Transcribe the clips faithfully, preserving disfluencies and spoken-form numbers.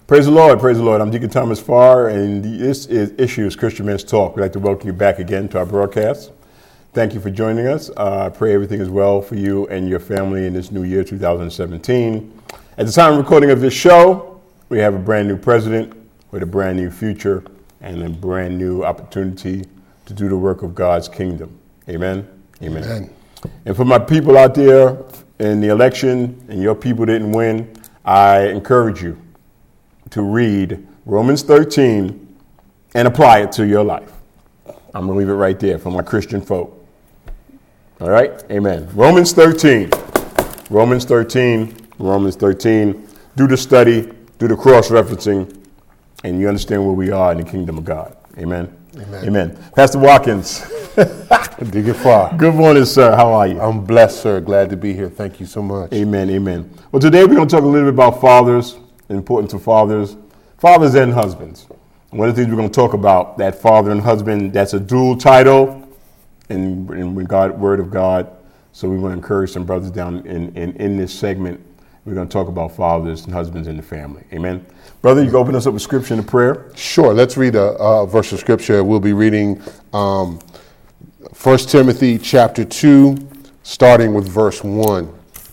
Praise the Lord, praise the Lord. I'm Deacon Thomas Farr, and this is Issues Christian Men's Talk. We'd like to welcome you back again to our broadcast. Thank you for joining us. Uh, I pray everything is well for you and your family in this new year, two thousand seventeen. At the time of recording of this show, we have a brand new president with a brand new future and a brand new opportunity to do the work of God's kingdom. Amen? Amen. Amen. And for my people out there in the election and your people didn't win, I encourage you to read Romans thirteen and apply it to your life. I'm going to leave it right there for my Christian folk. All right? Amen. Romans thirteen. Romans thirteen. Romans thirteen. Do the study, do the cross-referencing, and you understand where we are in the kingdom of God. Amen. Amen. Amen. Pastor Watkins. Deacon Farr. Good morning, sir. How are you? I'm blessed, sir. Glad to be here. Thank you so much. Amen. Amen. Well, today we're going to talk a little bit about fathers, the importance of fathers, fathers and husbands. One of the things we're going to talk about, that father and husband, that's a dual title in, in God, Word of God. So we want to encourage some brothers down in, in, in this segment. We're going to talk about fathers and husbands in the family. Amen. Brother, you can open us up with scripture and a prayer. Sure. Let's read a, a verse of scripture. We'll be reading um, First Timothy chapter two, starting with verse one.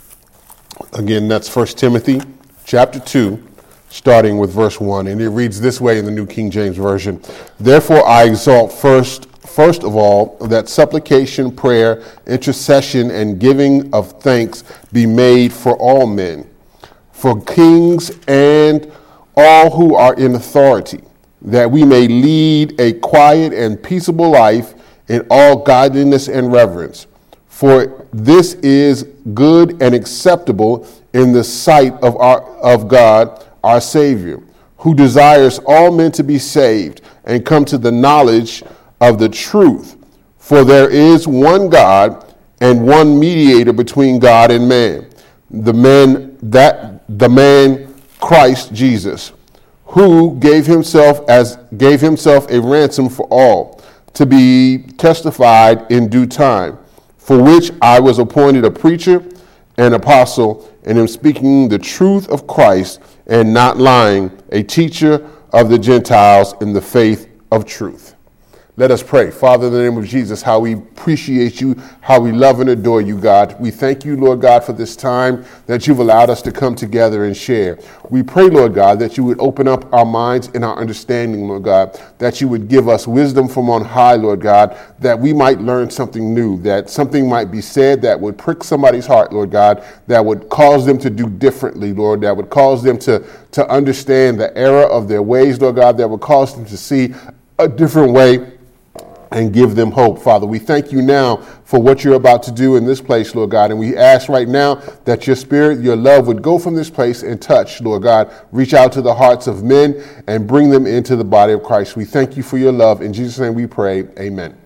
Again, that's First Timothy chapter two, starting with verse one. And it reads this way in the New King James Version. Therefore I exalt first, first of all, that supplication, prayer, intercession, and giving of thanks be made for all men, for kings and all who are in authority, that we may lead a quiet and peaceable life in all godliness and reverence. For this is good and acceptable in the sight of our of God, our Savior, who desires all men to be saved and come to the knowledge of the truth. For there is one God and one mediator between God and man, the man that the man Christ Jesus, who gave himself as gave himself a ransom for all, to be testified in due time, for which I was appointed a preacher and apostle, and am speaking the truth of Christ and not lying, a teacher of the Gentiles in the faith of truth. Let us pray. Father, in the name of Jesus, how we appreciate you, how we love and adore you, God. We thank you, Lord God, for this time that you've allowed us to come together and share. We pray, Lord God, that you would open up our minds and our understanding, Lord God, that you would give us wisdom from on high, Lord God, that we might learn something new, that something might be said that would prick somebody's heart, Lord God, that would cause them to do differently, Lord, that would cause them to, to understand the error of their ways, Lord God, that would cause them to see a different way and give them hope, Father. We thank you now for what you're about to do in this place, Lord God. And we ask right now that your spirit, your love would go from this place and touch, Lord God, reach out to the hearts of men and bring them into the body of Christ. We thank you for your love. In Jesus' name we pray. Amen.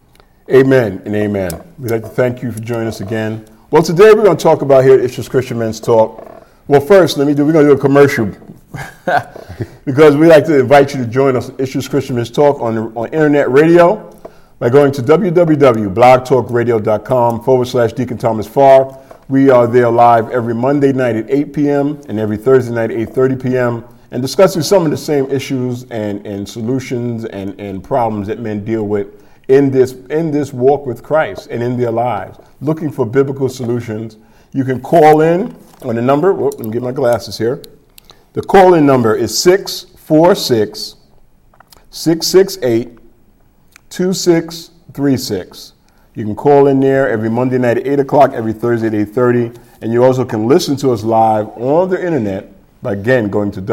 Amen and amen. We'd like to thank you for joining us again. Well, today we're going to talk about here at Issues Christian Men's Talk. Well, first, let me do, we're going to do a commercial because we like to invite you to join us at Issues Christian Men's Talk on, on internet radio by going to www.blogtalkradio.com forward slash Deacon Thomas Farr. We are there live every Monday night at eight p.m. and every Thursday night at eight thirty p.m. and discussing some of the same issues and, and solutions and, and problems that men deal with in this in this walk with Christ and in their lives, looking for biblical solutions. You can call in on the number. Whoop, let me get my glasses here. The call-in number is six four six, six six eight, two six three six. You can call in there every Monday night at eight o'clock, every Thursday at eight thirty. And you also can listen to us live on the internet by, again, going to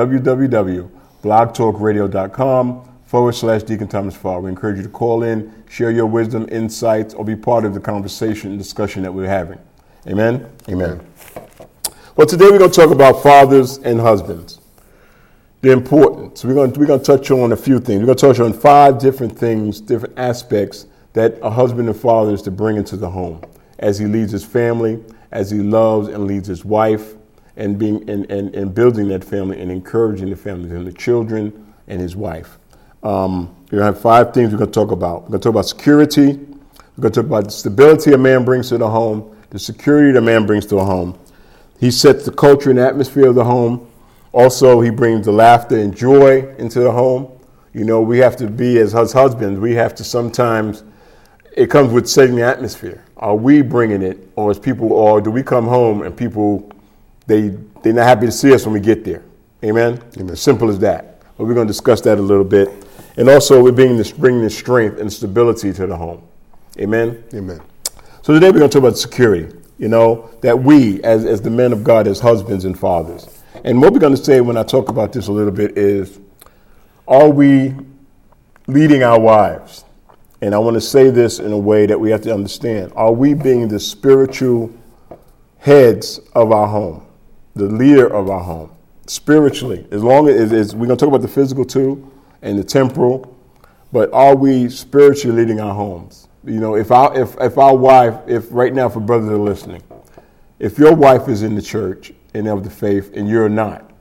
www.blogtalkradio.com forward slash Deacon Thomas Farr. We encourage you to call in, share your wisdom, insights, or be part of the conversation and discussion that we're having. Amen? Amen. Well, today we're going to talk about fathers and husbands. The importance. We're going to, we're going to touch on a few things. We're going to touch on five different things, different aspects that a husband and father is to bring into the home as he leads his family, as he loves and leads his wife, and being and, and, and building that family and encouraging the family and the children and his wife. Um, we're going to have five things we're going to talk about. We're going to talk about security. We're going to talk about the stability a man brings to the home, the security that a man brings to a home. He sets the culture and atmosphere of the home. Also, he brings the laughter and joy into the home. You know, we have to be, as hus- husbands, we have to sometimes, it comes with setting the atmosphere. Are we bringing it, or is people, or do we come home and people, they, they're not happy to see us when we get there? Amen? Amen. Simple as that. But we're going to discuss that a little bit. And also, we're bringing this, bringing this strength and stability to the home. Amen? Amen. So today we're going to talk about security, you know, that we, as, as the men of God, as husbands and fathers. And what we're going to say when I talk about this a little bit is, are we leading our wives? And I want to say this in a way that we have to understand. Are we being the spiritual heads of our home, the leader of our home, spiritually? As long as, as we're going to talk about the physical too and the temporal, but are we spiritually leading our homes? You know, if our if if our wife, if right now for brothers that are listening, if your wife is in the church and of the faith and you're not,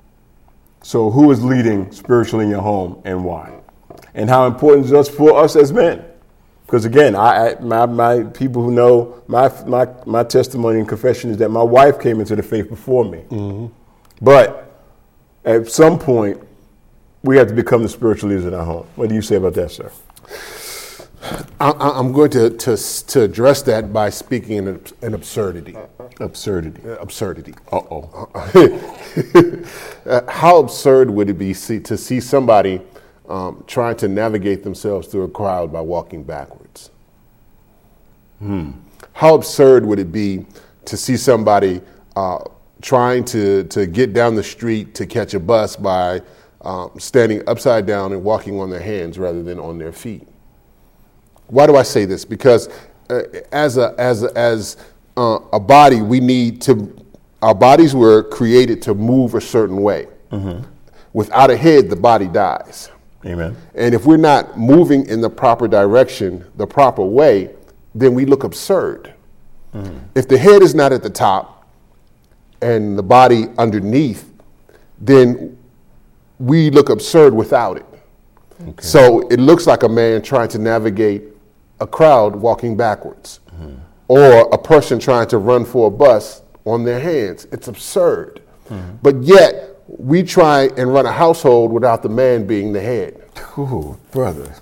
so who is leading spiritually in your home and why? And how important is it for us as men? Because again, I, I my my people who know my my my testimony and confession is that my wife came into the faith before me. Mm-hmm. But at some point, we have to become the spiritual leaders in our home. What do you say about that, sir? I, I'm going to, to to address that by speaking in an, an absurdity. Absurdity. Uh, absurdity. Uh-oh. uh, how absurd would it be see, to see somebody um, trying to navigate themselves through a crowd by walking backwards? Hmm. How absurd would it be to see somebody uh, trying to, to get down the street to catch a bus by um, standing upside down and walking on their hands rather than on their feet? Why do I say this? Because uh, as a as a, as uh, a body, we need to. Our bodies were created to move a certain way. Mm-hmm. Without a head, the body dies. Amen. And if we're not moving in the proper direction, the proper way, then we look absurd. Mm-hmm. If the head is not at the top and the body underneath, then we look absurd without it. Okay. So it looks like a man trying to navigate a crowd walking backwards, mm-hmm. or a person trying to run for a bus on their hands. It's absurd. Mm-hmm. But yet, we try and run a household without the man being the head. Ooh, brother.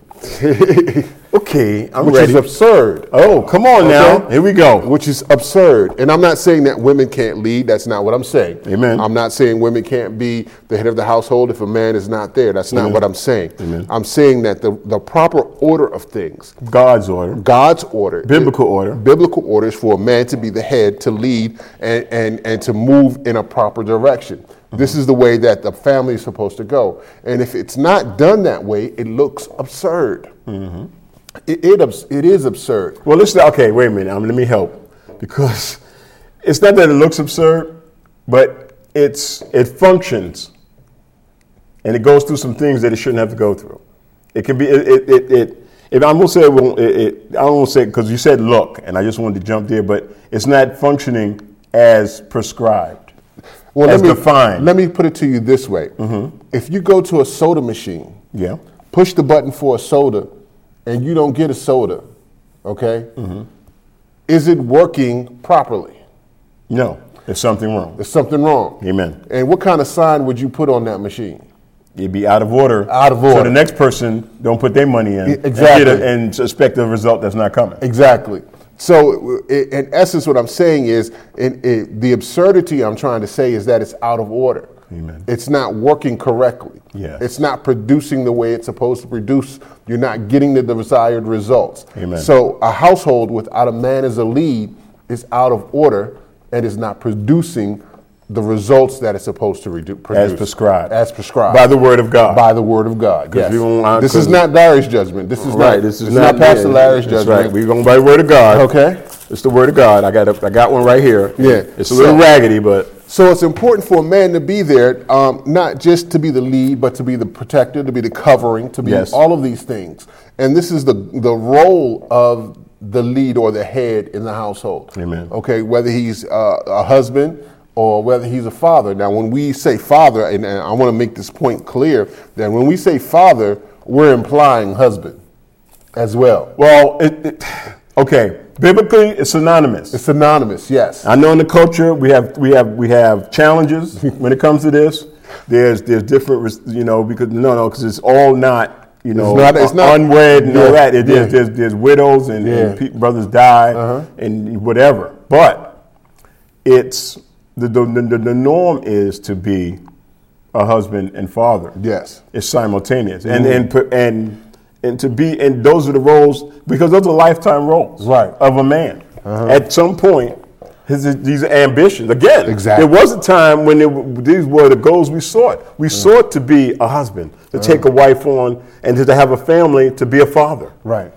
Okay, I'm Which ready. is absurd. Oh, come on okay. now. Here we go. Which is absurd. And I'm not saying that women can't lead. That's not what I'm saying. Amen. I'm not saying women can't be the head of the household if a man is not there. That's not Amen. What I'm saying. Amen. I'm saying that the, the proper order of things. God's order. God's order. Biblical order. Biblical order is for a man to be the head, to lead, and, and, and to move in a proper direction. Mm-hmm. This is the way that the family is supposed to go. And if it's not done that way, it looks absurd. Mm-hmm. It, it it is absurd. Well, let's okay. Wait a minute. Um, let me help, because it's not that it looks absurd, but it's it functions, and it goes through some things that it shouldn't have to go through. It can be it it it. it if I'm gonna say it, won't, it, it I don't want to say because you said look, and I just wanted to jump there, but it's not functioning as prescribed, well, as let me, defined. Let me put it to you this way: mm-hmm. if you go to a soda machine, yeah, push the button for a soda, and you don't get a soda, okay? Mm-hmm. Is it working properly? No, there's something wrong. There's something wrong. Amen. And what kind of sign would you put on that machine? It'd be out of order. Out of order. So the next person don't put their money in exactly. and, a, and suspect a result that's not coming. Exactly. So in essence, what I'm saying is in, in, the absurdity I'm trying to say is that it's out of order. Amen. It's not working correctly. Yes. It's not producing the way it's supposed to produce. You're not getting the desired results. Amen. So a household without a man as a lead is out of order and is not producing the results that it's supposed to redu- produce. As prescribed. As prescribed. By the word of God. By the word of God, yes. Uh, this is not Larry's judgment. This is right. not, this is this not, not Pastor yeah, Larry's that's judgment. Right. We're going by the word of God. Okay. It's the word of God. I got a, I got one right here. Yeah. It's a little so, raggedy, but... So it's important for a man to be there, um, not just to be the lead, but to be the protector, to be the covering, to be yes. all of these things. And this is the the role of the lead or the head in the household. Amen. Okay, whether he's uh, a husband or whether he's a father. Now, when we say father, and, and I want to make this point clear, that when we say father, we're implying husband as well. Well, it, it, okay. Biblically, it's synonymous. It's synonymous, yes. I know in the culture we have we have we have challenges when it comes to this, There's there's different, you know, because no, no, because it's all not, you know, it's not, it's not unwed and yeah, all that. It, yeah. there's, there's there's widows and, Yeah. and pe- brothers die Uh-huh. and whatever. But it's the the, the the norm is to be a husband and father. Yes. It's simultaneous, and Mhm. and pu- and and to be, and those are the roles, because those are lifetime roles, Right. of a man. Uh-huh. At some point, his these are ambitions. Again, Exactly. there was a time when it, these were the goals we sought. We sought to be a husband, to take a wife on, and to have a family, to be a father. Right.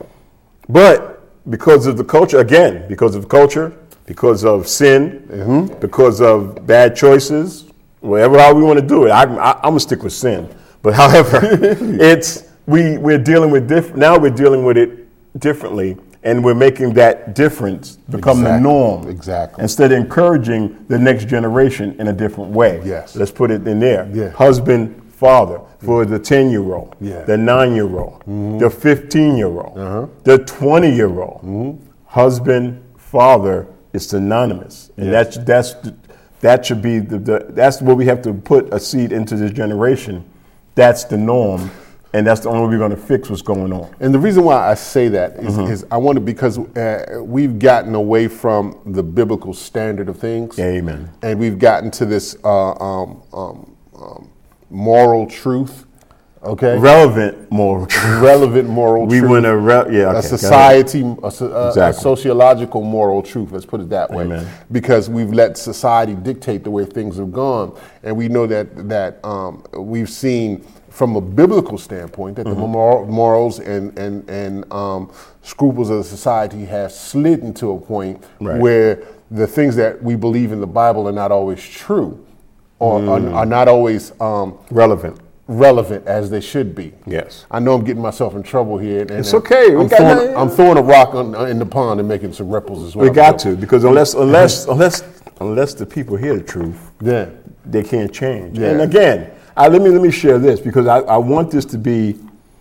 But because of the culture, again, because of culture, because of sin, Mm-hmm. because of bad choices, whatever how we want to do it, I, I, I'm gonna stick with sin. But however, it's we we're dealing with diff- now we're dealing with it differently, and we're making that difference become the Exactly. norm. Exactly. Instead of encouraging the next generation in a different way. Yes. Let's put it in there. Yeah. Husband, father for the ten-year-old, Yeah. the nine-year-old, the fifteen-year-old, Uh-huh. the twenty-year-old. Husband, father is synonymous, and Yes. that's that's the- that should be the, the that's what we have to put a seed into this generation. That's the norm, and that's the only way we're going to fix what's going on. And the reason why I say that is, Mm-hmm. is I want to, because uh, we've gotten away from the biblical standard of things. Amen. And we've gotten to this uh, um, um, um, moral truth, okay? Relevant moral truth. Relevant moral We truth. want to, re- yeah, okay, go a ahead. society, a, so- a- a Exactly. sociological moral truth, let's put it that way. Amen. Because we've let society dictate the way things have gone. And we know that, that um, we've seen from a biblical standpoint that Mm-hmm. the mor- morals and, and, and um, scruples of the society have slid into a point Right. where the things that we believe in the Bible are not always true, or Mm. are, are not always um, relevant. relevant as they should be. Yes. I know I'm getting myself in trouble here. And, It's and okay. We I'm got throwing, that. I'm throwing a rock on, in the pond and making some ripples as well. We got to, because unless unless unless unless the people hear the truth, Yeah. they can't change. Yeah. And again, I, let me let me share this, because I, I want this to be,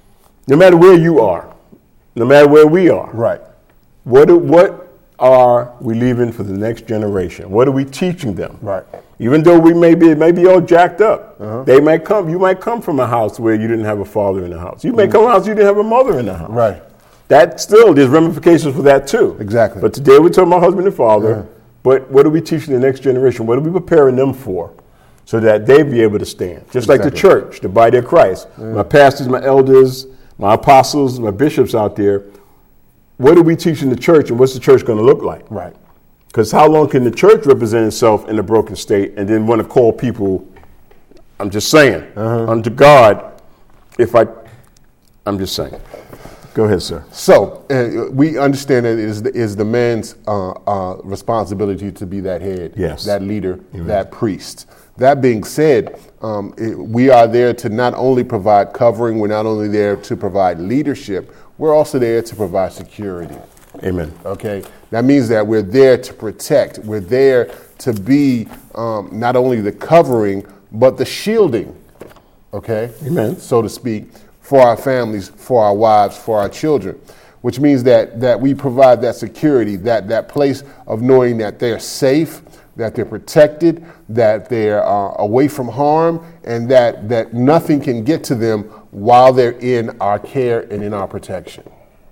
no matter where you are, no matter where we are, Right. what do, what are we leaving for the next generation? What are we teaching them? Right. Even though we may be, may be all jacked up, they might come. You might come from a house where you didn't have a father in the house. You may come from a house you didn't have a mother in the house. Right. That still, there's ramifications for that too. Exactly. But today we're talking about husband and father. But what are we teaching the next generation? What are we preparing them for, so that they be able to stand? Just like the Exactly. church, the body of Christ. My pastors, my elders, my apostles, my bishops out there. What are we teaching the church, and what's the church going to look like? Right. Because how long can the church represent itself in a broken state and then want to call people, I'm just saying, unto God, if I, I'm just saying. Go ahead, sir. So uh, we understand that it is the, is the man's uh, uh, responsibility to be that head, Yes. that leader, that priest. That being said, um, it, we are there to not only provide covering, we're not only there to provide leadership, we're also there to provide security. Amen. Okay, that means that we're there to protect. We're there to be um, not only the covering, but the shielding. Okay, Amen. so to speak, for our families, for our wives, for our children, which means that that we provide that security, that that place of knowing that they're safe, that they're protected, that they're uh, away from harm, and that that nothing can get to them while they're in our care and in our protection.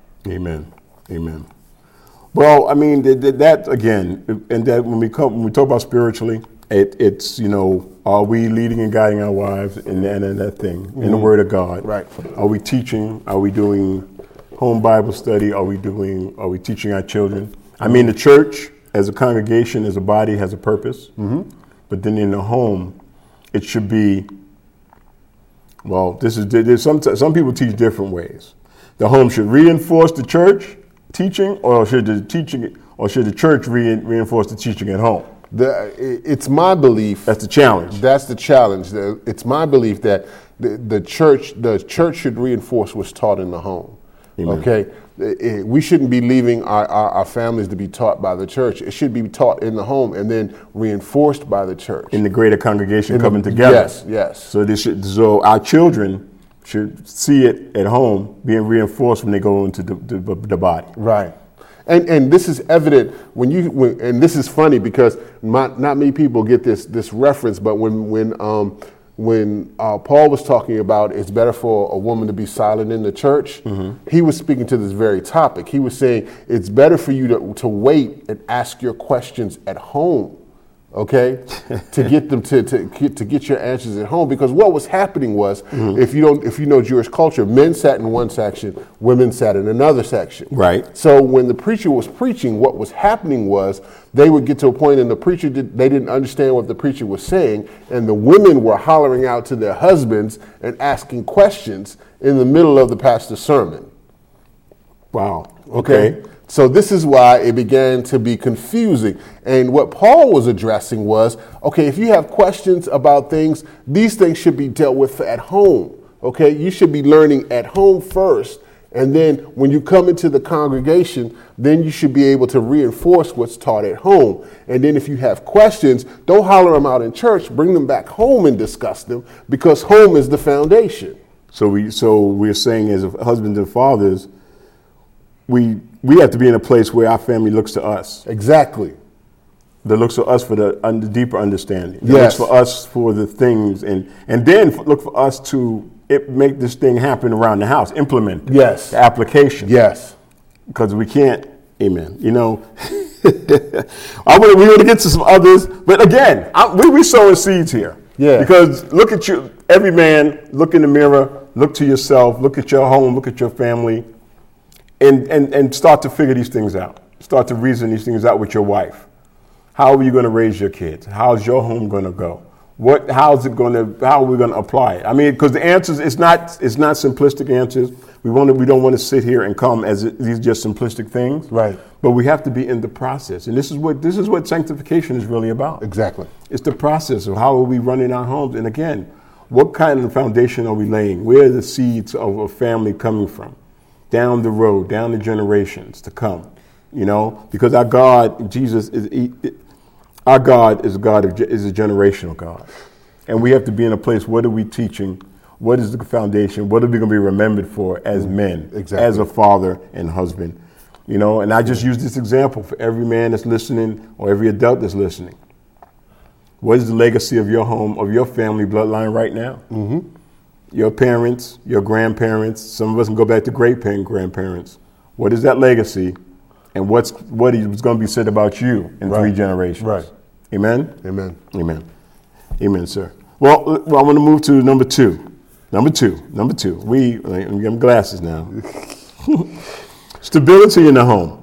Amen. Amen. Well, I mean, th- th- that again, and that when we come, when we talk about spiritually, it, it's, you know, are we leading and guiding our wives in, in, in that thing, in the Word of God? Right. Are we teaching? Are we doing home Bible study? Are we doing? Are we teaching our children? I mean, the church as a congregation, as a body, has a purpose. Mm-hmm. But then in the home, it should be. Well, this is there's some some people teach different ways. The home should reinforce the church teaching, or should the teaching, or should the church re- reinforce the teaching at home? The, it's my belief. That's the challenge. That's the challenge. The- It's my belief that the, the church, the church should reinforce what's taught in the home. Amen. Okay, It- it- we shouldn't be leaving our, our, our families to be taught by the church. It should be taught in the home and then reinforced by the church. In the greater congregation In the- coming together. Yes, yes. So this should, so our children should see it at home being reinforced when they go into the, the, the body. Right. And and this is evident when you when, and this is funny because my, not many people get this this reference, but when when um, when uh, Paul was talking about it's better for a woman to be silent in the church, mm-hmm. he was speaking to this very topic. He was saying it's better for you to, to wait and ask your questions at home, okay, to get them to, to get to get your answers at home. Because what was happening was, mm-hmm. if you don't, if you know Jewish culture, men sat in one section, women sat in another section. Right. So when the preacher was preaching, what was happening was they would get to a point, and the preacher did, they didn't understand what the preacher was saying, and the women were hollering out to their husbands and asking questions in the middle of the pastor's sermon. Wow. Okay. okay. So this is why it began to be confusing. And what Paul was addressing was, okay, if you have questions about things, these things should be dealt with at home. Okay, you should be learning at home first. And then when you come into the congregation, then you should be able to reinforce what's taught at home. And then if you have questions, don't holler them out in church, bring them back home and discuss them, because home is the foundation. So we so we're saying as husbands and fathers, we we have to be in a place where our family looks to us. Exactly. That looks to us for the under, deeper understanding. That yes. looks for us for the things, and and then look for us to it, make this thing happen around the house, implement yes. the application. Yes. Because we can't, amen, you know. I want, we want to get to some others, but again, I, we, we sowing seeds here. Yeah. Because look at you, every man, look in the mirror, look to yourself, look at your home, look at your family, and, and, and start to figure these things out. Start to reason these things out with your wife. How are you going to raise your kids? How's your home going to go? What? How's it going to? How are we going to apply it? I mean, because the answers, it's not, it's not simplistic answers. We want to, we don't want to sit here and come as it, these just simplistic things. Right. But we have to be in the process, and this is what this is what sanctification is really about. Exactly. It's the process of how are we running our homes, and again, what kind of foundation are we laying? Where are the seeds of a family coming from? Down the road, down the generations to come. You know, because our God, Jesus is. He, Our God is a God of, is a generational God, and we have to be in a place. What are we teaching? What is the foundation? What are we going to be remembered for as men, exactly. as a father and husband? You know, and I just use this example for every man that's listening or every adult that's listening. What is the legacy of your home, of your family bloodline right now? Mm-hmm. Your parents, your grandparents. Some of us can go back to great grandparents. What is that legacy? And what's what is going to be said about you in right. three generations? Right. Amen? Amen. Amen. Amen, sir. Well, well I want to move to number two. Number two. Number two. We, I'm getting glasses now. Stability in the home.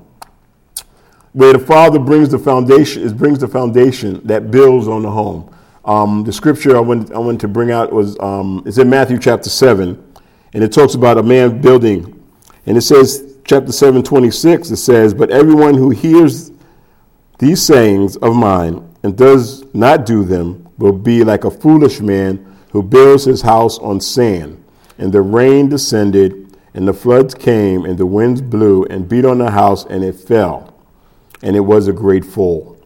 Where the father brings the foundation, is brings the foundation that builds on the home. Um, the scripture I wanted, I wanted to bring out was, um, it's in Matthew chapter seven, and it talks about a man building. And it says, chapter seven, twenty-six, it says, but everyone who hears these sayings of mine and does not do them will be like a foolish man who builds his house on sand. And the rain descended, and the floods came, and the winds blew and beat on the house, and it fell. And it was a great fall.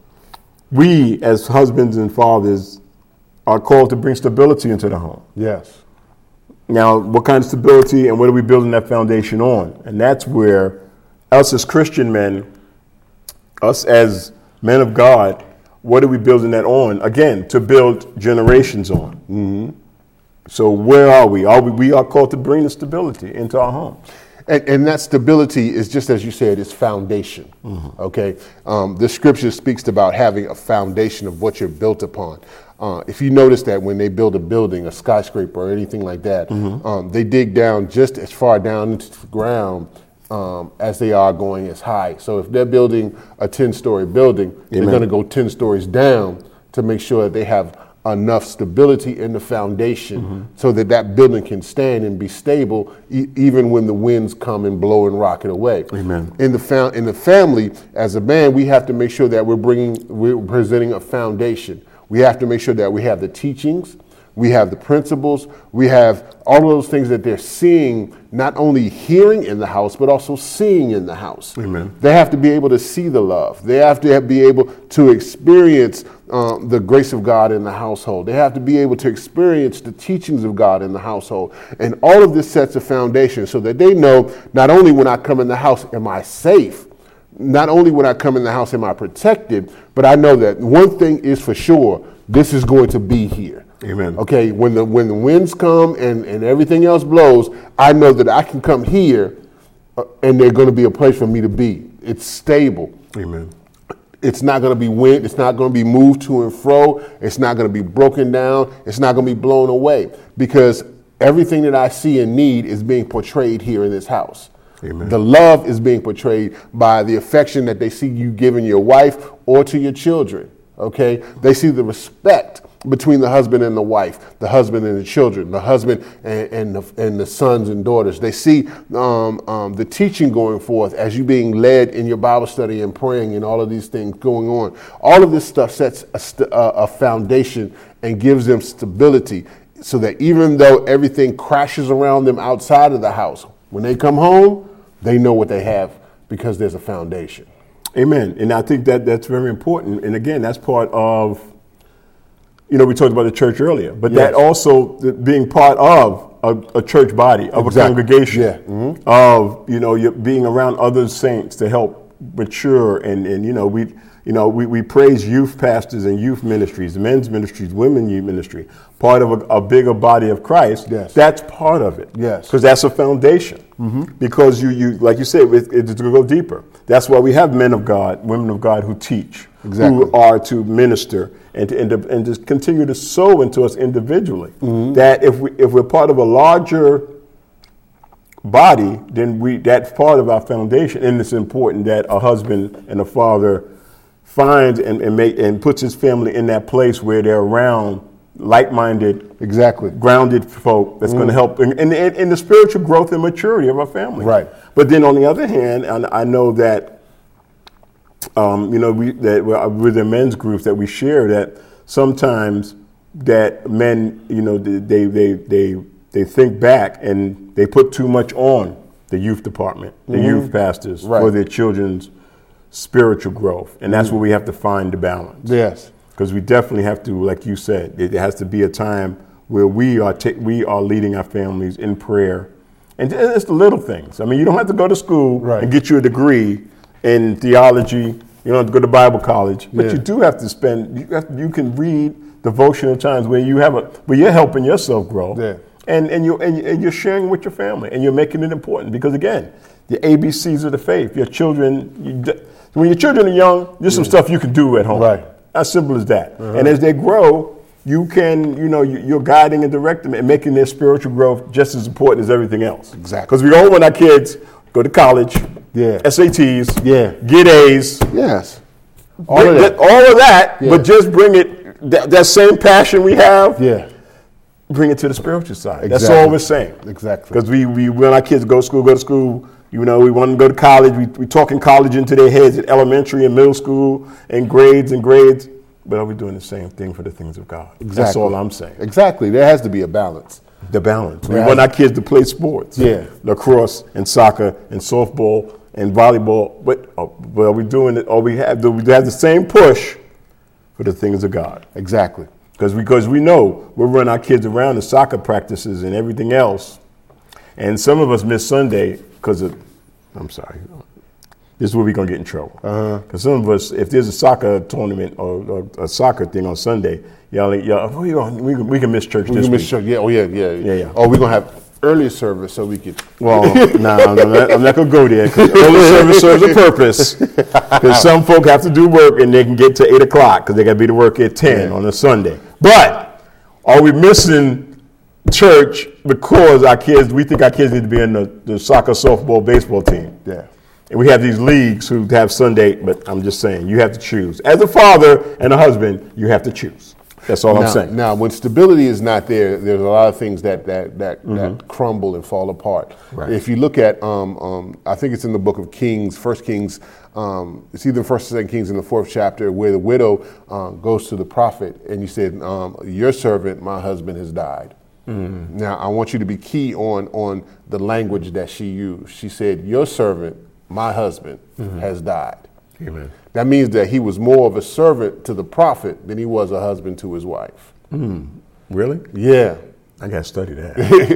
We, as husbands and fathers, are called to bring stability into the home. Yes. Now, what kind of stability and what are we building that foundation on? And that's where us as Christian men, us as men of God, what are we building that on? Again, to build generations on. Mm-hmm. So where are we? Are we? We are called to bring the stability into our home. And, and that stability is just as you said, it's foundation. Mm-hmm. Okay, um, the scripture speaks about having a foundation of what you're built upon. Uh, if you notice that when they build a building, a skyscraper or anything like that, mm-hmm. um, they dig down just as far down into the ground um, as they are going as high. So if they're building a ten-story building, Amen. They're going to go ten stories down to make sure that they have enough stability in the foundation mm-hmm. so that that building can stand and be stable e- even when the winds come and blow and rock it away. Amen. In the fa- in the family, as a man, we have to make sure that we're bringing, we're presenting a foundation. We have to make sure that we have the teachings, we have the principles, we have all of those things that they're seeing, not only hearing in the house, but also seeing in the house. Amen. They have to be able to see the love. They have to have, be able to experience um, the grace of God in the household. They have to be able to experience the teachings of God in the household. And all of this sets a foundation so that they know not only when I come in the house, am I safe? Not only when I come in the house am I protected, but I know that one thing is for sure, this is going to be here. Amen. Okay, when the when the winds come and, and everything else blows, I know that I can come here uh, and there's going to be a place for me to be. It's stable. Amen. It's not going to be wind. It's not going to be moved to and fro. It's not going to be broken down. It's not going to be blown away, because everything that I see and need is being portrayed here in this house. Amen. The love is being portrayed by the affection that they see you giving your wife or to your children. Okay, they see the respect between the husband and the wife, the husband and the children, the husband and, and, the, and the sons and daughters. They see um, um, the teaching going forth as you being led in your Bible study and praying and all of these things going on. All of this stuff sets a, st- a foundation and gives them stability, so that even though everything crashes around them outside of the house, when they come home, they know what they have because there's a foundation. Amen. And I think that that's very important. And again, that's part of, you know, we talked about the church earlier, but Yes. that also the, being part of a, a church body, of Exactly. a congregation, Yeah. Mm-hmm. of, you know, you're being around other saints to help mature. And, and you know, we, you know, we, we praise youth pastors and youth ministries, men's ministries, women's youth ministry, part of a, a bigger body of Christ. Yes. That's part of it. Yes. Because that's a foundation. Mm-hmm. Because you, you, like you said, it, it's to go deeper. That's why we have men of God, women of God who teach, Exactly. who are to minister and to, and to, and to continue to sow into us individually. Mm-hmm. That if we if we're part of a larger body, then we that's part of our foundation. And it's important that a husband and a father finds and, and make and puts his family in that place where they're around like-minded, Exactly. grounded folk that's going to help in, in, in the spiritual growth and maturity of our family. Right. But then on the other hand, and I know that, um, you know, we that with the men's groups that we share that sometimes that men, you know, they they they they think back and they put too much on the youth department, the mm-hmm. youth pastors Right. for their children's spiritual growth, and that's mm-hmm. where we have to find the balance. Yes. Because we definitely have to, like you said, it has to be a time where we are ta- we are leading our families in prayer. And it's the little things. I mean, you don't have to go to school Right. and get you a degree in theology. You don't have to go to Bible college, but Yeah. you do have to spend. You, have, you can read devotional times where you have a where you're helping yourself grow, Yeah. and and you and, you- and you're sharing with your family, and you're making it important. Because again, the A B Cs of the faith. Your children, you, d- when your children are young, there's some stuff you can do at home. Right. As simple as that. Uh-huh. And as they grow, you can, you know, you, you're guiding and directing and making their spiritual growth just as important as everything else. Exactly. Because we all want our kids go to college, Yeah. S A Ts, Yeah. get A's, Yes. all All of of that, that. all of that Yeah. but just bring it, that, that same passion we have, Yeah. bring it to the spiritual side. That's Exactly. all we're saying. Exactly. Because we, we want our kids to go to school, go to school. You know, we want them to go to college. We, we talking college into their heads at elementary and middle school and grades and grades. But are we doing the same thing for the things of God? Exactly. That's all I'm saying. Exactly. There has to be a balance. The balance. We Yeah. want our kids to play sports. Yeah. Lacrosse and soccer and softball and volleyball. But, uh, but are we doing it? Or we have, do we have the same push for the things of God? Exactly. Because because we know we're running our kids around to soccer practices and everything else. And some of us miss Sunday because of, I'm sorry, this is where we're going to get in trouble. Because uh-huh. some of us, if there's a soccer tournament or, or a soccer thing on Sunday, y'all, y'all oh, we, can, we, can, we can miss church We this can week. miss church. Yeah. Oh, yeah. Yeah. Yeah, yeah. Oh, we're going to have earlier service so we can. Well, no, nah, I'm not, I'm not going to go there because early service serves a purpose. Because some folk have to do work and they can get to eight o'clock because they got to be to work at ten Yeah. on a Sunday. But are we missing church because our kids, we think our kids need to be in the, the soccer, softball, baseball team? Yeah. And we have these leagues who have Sunday, but I'm just saying, you have to choose. As a father and a husband, you have to choose. That's all now, I'm saying. Now, when stability is not there, there's a lot of things that that that, Mm-hmm. that crumble and fall apart. Right. If you look at, um, um, I think it's in the book of Kings, First Kings. Um, it's either First or Second Kings in the fourth chapter, where the widow um, goes to the prophet, and you said, um, "Your servant, my husband, has died." Mm-hmm. Now, I want you to be key on on the language that she used. She said, "Your servant, my husband, mm-hmm. has died." Amen. That means that he was more of a servant to the prophet than he was a husband to his wife. Mm. Really? Yeah. I got to study that.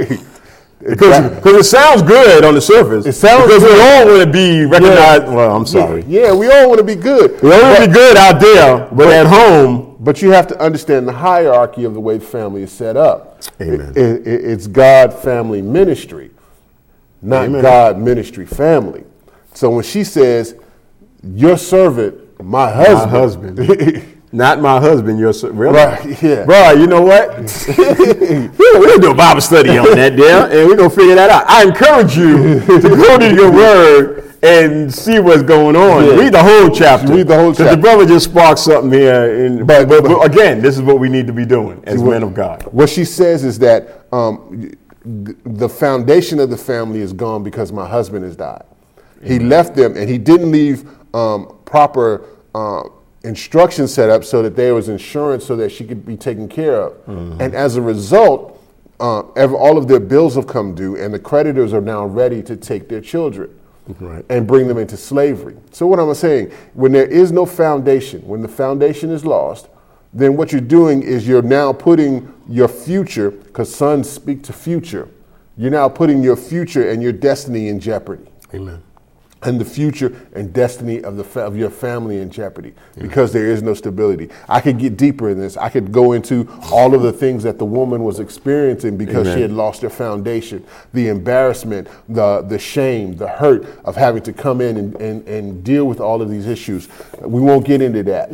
Because because it sounds good on the surface. It sounds because good. we all want to be recognized. Yeah. Well, I'm sorry. Yeah, we all want to be good. We all want to be good out there, but at home, But you have to understand the hierarchy of the way the family is set up. Amen. It, it, it's God family ministry, not Amen. God ministry family. So when she says, your servant, my husband. My husband. Not my husband, your servant. Really? Right, yeah. Bro, you know what? We're going to do a Bible study on that there, and we're going to figure that out. I encourage you to go to your word and see what's going on. Yeah. Read the whole chapter. Read the whole chapter. Because the brother just sparked something here. And, But- but, but- but again, this is what we need to be doing as what- men of God. What she says is that um, the foundation of the family is gone because my husband has died. He left them, and he didn't leave um, proper uh, instruction set up so that there was insurance so that she could be taken care of. Mm-hmm. And as a result, uh, ever, all of their bills have come due, and the creditors are now ready to take their children. Right. And bring them into slavery. So what I'm saying, when there is no foundation, when the foundation is lost, then what you're doing is you're now putting your future, because sons speak to future, you're now putting your future and your destiny in jeopardy. Amen. And the future and destiny of the fa- of your family in jeopardy because there is no stability. I could get deeper in this. I could go into all of the things that the woman was experiencing because Amen. she had lost her foundation, the embarrassment, the the shame, the hurt of having to come in and, and, and deal with all of these issues. We won't get into that,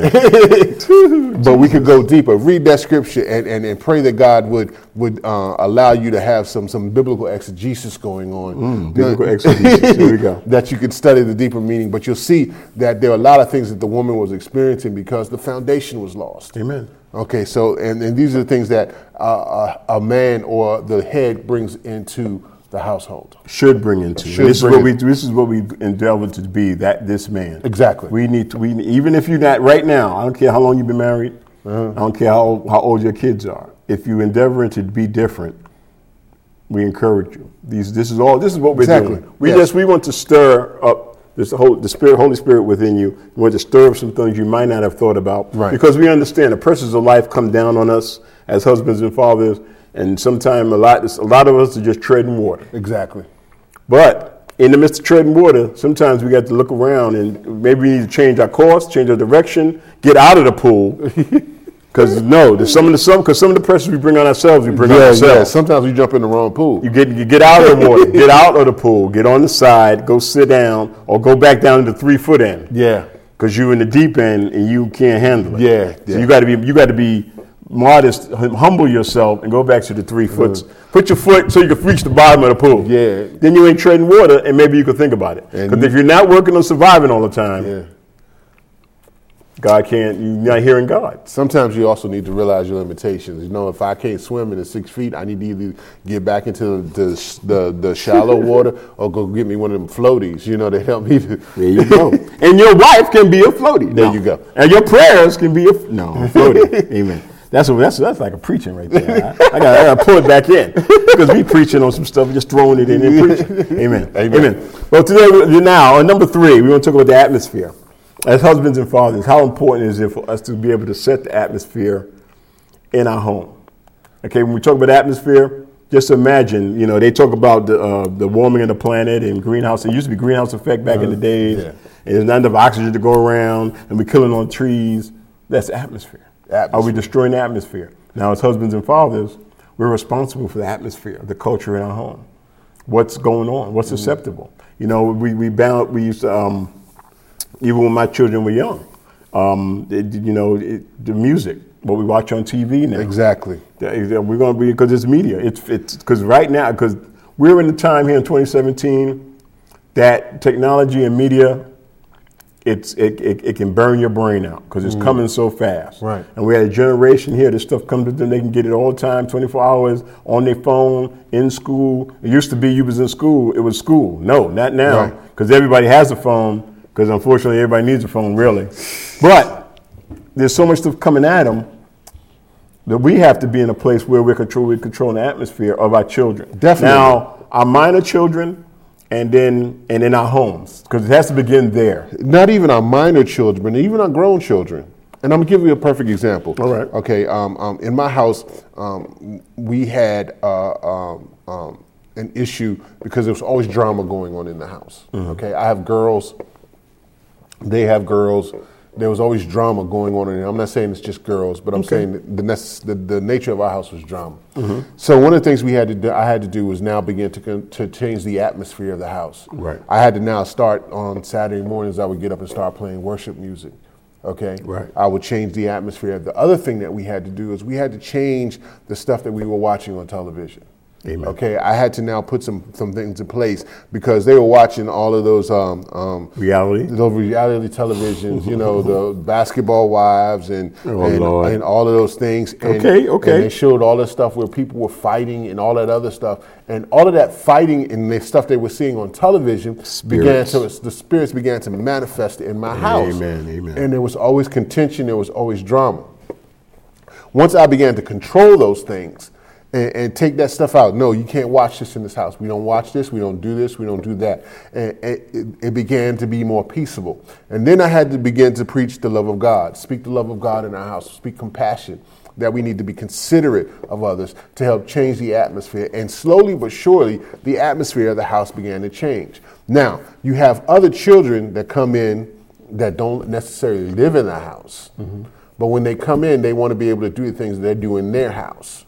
okay? But we could go deeper. Read that scripture and, and, and pray that God would would uh, allow you to have some some biblical exegesis going on. Mm, biblical exegesis. Here we go. That you could study the deeper meaning, but you'll see that there are a lot of things that the woman was experiencing because the foundation was lost. Amen. Okay, so and, and these are the things that uh, a, a man or the head brings into the household. Should bring into. Should this is bring what it. we. This is what we endeavor to be. That this man. Exactly. We need to. We even if you're not right now. I don't care how long you've been married. Uh-huh. I don't care how how old your kids are. If you endeavoring to be different, we encourage you. These. This is all. This is what we're Exactly. doing. We Yes. just. We want to stir up this whole the spirit, Holy Spirit within you. We want to stir up some things you might not have thought about. Right. Because we understand the pressures of life come down on us as husbands and fathers, and sometimes a lot. A lot of us are just treading water. Exactly. But in the midst of treading water, sometimes we got to look around and maybe we need to change our course, change our direction, get out of the pool. Because no, there's some of the some because some of the pressures we bring on ourselves, we bring Yeah, on yeah. ourselves. Sometimes we jump in the wrong pool. You get you get out of the water, get out of the pool, get on the side, go sit down, or go back down to the three foot end. Yeah. Because you're in the deep end and you can't handle it. Yeah, So yeah. you got to be you got to be modest, hum- humble yourself, and go back to the three foots. Put your foot so you can reach the bottom of the pool. Yeah. Then you ain't treading water, and maybe you can think about it. And Because you- if you're not working on surviving all the time, Yeah. God can't. You're not hearing God. Sometimes you also need to realize your limitations. You know, if I can't swim in the six feet, I need to either get back into the the, the shallow water or go get me one of them floaties, you know, to help me to. There you go. And your wife can be a floaty. There No. you go. And your prayers can be a f- no a floaty. Amen. That's what that's that's like a preaching right there. I, I got I got to pull it back in because we preaching on some stuff, just throwing it in and preaching. Amen. Amen. Amen. Well, today we- now on number three, we want to talk about the atmosphere. As husbands and fathers, how important is it for us to be able to set the atmosphere in our home? Okay, when we talk about atmosphere, just imagine, you know, they talk about the uh, the warming of the planet and greenhouse. It used to be greenhouse effect back in the days. Yeah. And there's not enough oxygen to go around, and we're killing on trees. That's atmosphere. Atmosphere. Are we destroying the atmosphere? Now, as husbands and fathers, we're responsible for the atmosphere, the culture in our home. What's going on? What's acceptable? You know, we we bound. We used to. Um, Even when my children were young, um, it, you know, it, the music, what we watch on T V now. Exactly. We're going to be, because it's media. It's it's because right now, because we're in the time here in twenty seventeen that technology and media, it's it, it, it can burn your brain out because it's mm. coming so fast. Right. And we had a generation here, this stuff comes to them, they can get it all the time, twenty-four hours, on their phone, in school. It used to be you was in school, it was school. No, not now, because right. everybody has a phone. Because unfortunately, everybody needs a phone, really. But there's so much stuff coming at them that we have to be in a place where we're control, we're controlling the atmosphere of our children. Definitely. Now, our minor children, and then and in our homes, because it has to begin there. Not even our minor children, but even our grown children. And I'm gonna give you a perfect example. All right. Okay. Um, um, in my house, um, we had uh, um, um, an issue because there was always drama going on in the house. Mm-hmm. Okay. I have girls. They have girls, there was always drama going on in there. I'm not saying it's just girls, but I'm Okay. saying that the, nec- the the nature of our house was drama. Mm-hmm. So one of the things we had to do, I had to do was now begin to con- to change the atmosphere of the house. Right. I had to now start on Saturday mornings. I would get up and start playing worship music. Okay. Right. I would change the atmosphere. The other thing that we had to do is we had to change the stuff that we were watching on television. Amen. Okay, I had to now put some, some things in place because they were watching all of those um, um, Reality? those reality televisions, you know, the Basketball Wives and Oh, and, Lord. and all of those things. And, Okay, okay. And they showed all the stuff where people were fighting and all that other stuff, and all of that fighting and the stuff they were seeing on television began Spirits. to the spirits began to manifest in my house. Amen, amen. And there was always contention. There was always drama. Once I began to control those things and, and take that stuff out, no, you can't watch this in this house. We don't watch this. We don't do this. We don't do that. And, and it, it began to be more peaceable. And then I had to begin to preach the love of God, speak the love of God in our house, speak compassion, that we need to be considerate of others to help change the atmosphere. And slowly but surely, the atmosphere of the house began to change. Now, you have other children that come in that don't necessarily live in the house. Mm-hmm. But when they come in, they want to be able to do the things that they do in their house.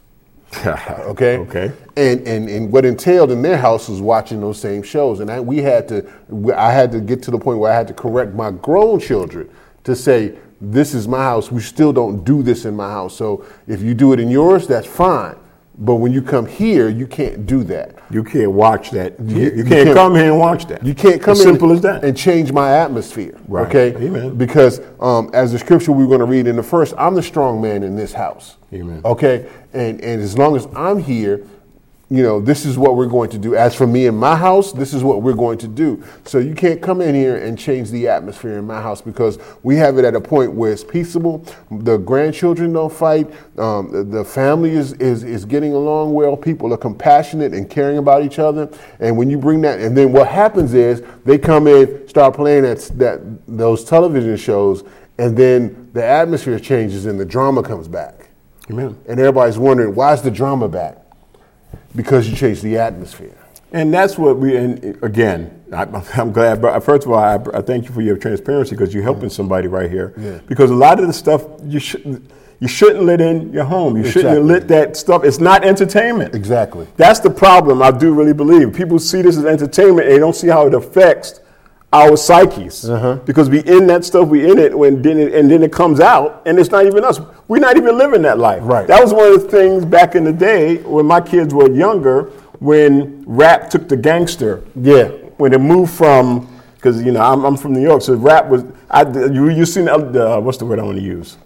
Okay. Okay. And, and and what entailed in their house was watching those same shows, and I, we had to. I had to get to the point where I had to correct my grown children to say, "This is my house. We still don't do this in my house. So if you do it in yours, that's fine. But when you come here, you can't do that. You can't watch that. You, You- you you can't can't- come here and watch that. You can't come as in simple as that. and change my atmosphere." Right. Okay. Amen. Because um, as the scripture we we're going to read in the first, I'm the strong man in this house. Amen. Okay. And and as long as I'm here, you know, this is what we're going to do. As for me and my house, this is what we're going to do. So you can't come in here and change the atmosphere in my house because we have it at a point where it's peaceable. The grandchildren don't fight. Um, the, the family is, is, is getting along well. People are compassionate and caring about each other. And when you bring that, and then what happens is they come in, start playing that, that those television shows, and then the atmosphere changes and the drama comes back. Amen. And everybody's wondering, why is the drama back? Because you changed the atmosphere. And that's what we, and again, I, I'm glad, but first of all, I, I thank you for your transparency because you're helping somebody right here. Yeah. Because a lot of the stuff you shouldn't, you shouldn't let in your home. You shouldn't Exactly. let that stuff, it's not entertainment. Exactly. That's the problem, I do really believe. People see this as entertainment and they don't see how it affects our psyches. Uh-huh. Because we in that stuff, we in it, when then it, and then it comes out and it's not even us. We're not even living that life. Right. That was one of the things back in the day when my kids were younger, when rap took the gangster. Yeah. When it moved from, because you know I'm, I'm from New York, so rap was. I you you seen the uh, what's the word I want to use?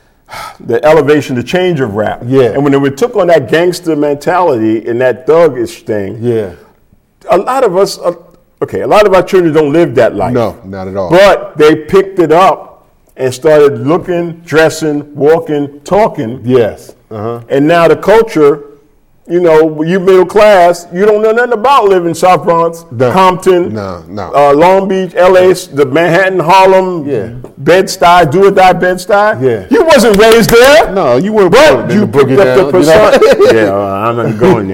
The elevation, the change of rap. Yeah. And when it took on that gangster mentality and that thuggish thing, Yeah. a lot of us, uh, okay, a lot of our children don't live that life. No, not at all. But they picked it up and started looking, dressing, walking, talking. Yes. Uh-huh. And now the culture, you know, you middle class, you don't know nothing about living in South Bronx, No. Compton, No, no. Uh, Long Beach, L A, the Manhattan, Harlem, Yeah. Bed-Stuy, do or die Bed-Stuy. Yeah. You wasn't raised there. No, you weren't But put you in the boogie picked up down, the you know? persona. Yeah, well, I'm not going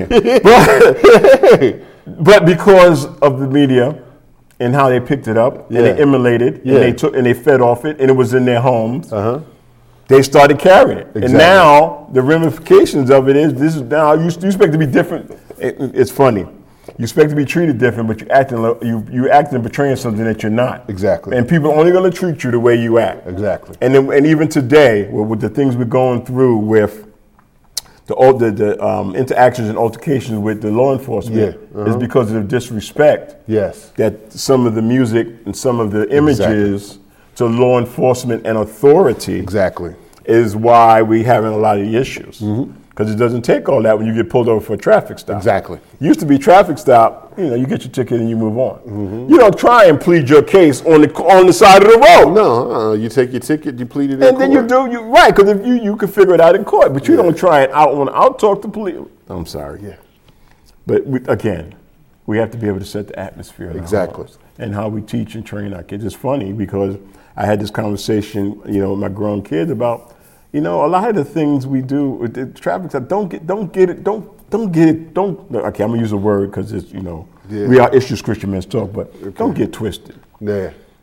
there. But, but because of the media and how they picked it up Yeah. and they emulated Yeah. and they took and they fed off it and it was in their homes, Uh-huh. they started carrying it. And Exactly. now the ramifications of it is this is now you, you expect to be different. It, it's funny. You expect to be treated different, but you acting like- you you acting and portraying something that you're not. Exactly. And people are only going to treat you the way you act. Exactly. And then, and even today, with, with the things we're going through with the al- the, the um, interactions and altercations with the law enforcement, Yeah, uh-huh. is because of the disrespect Yes. that some of the music and some of the images to law enforcement and authority Exactly. is why we having a lot of issues. Because it doesn't take all that when you get pulled over for a traffic stop. Exactly. Used to be traffic stop, you know, you get your ticket and you move on. You don't try and plead your case on the on the side of the road. No, uh, you take your ticket, you plead it in And then you court. do, you right, because if you, you can figure it out in court, but you don't try it out on, I'll talk to police. I'm sorry. Yeah. But we, again, we have to be able to set the atmosphere. in our Exactly. homes and how we teach and train our kids. It's funny because I had this conversation, you know, with my grown kids about, you know, a lot of the things we do with the traffic stop, don't get, don't get it, don't, don't get it, don't, okay, I'm gonna use a word because it's, you know, Yeah. we are issues Christian men's talk, but don't get twisted. Yeah.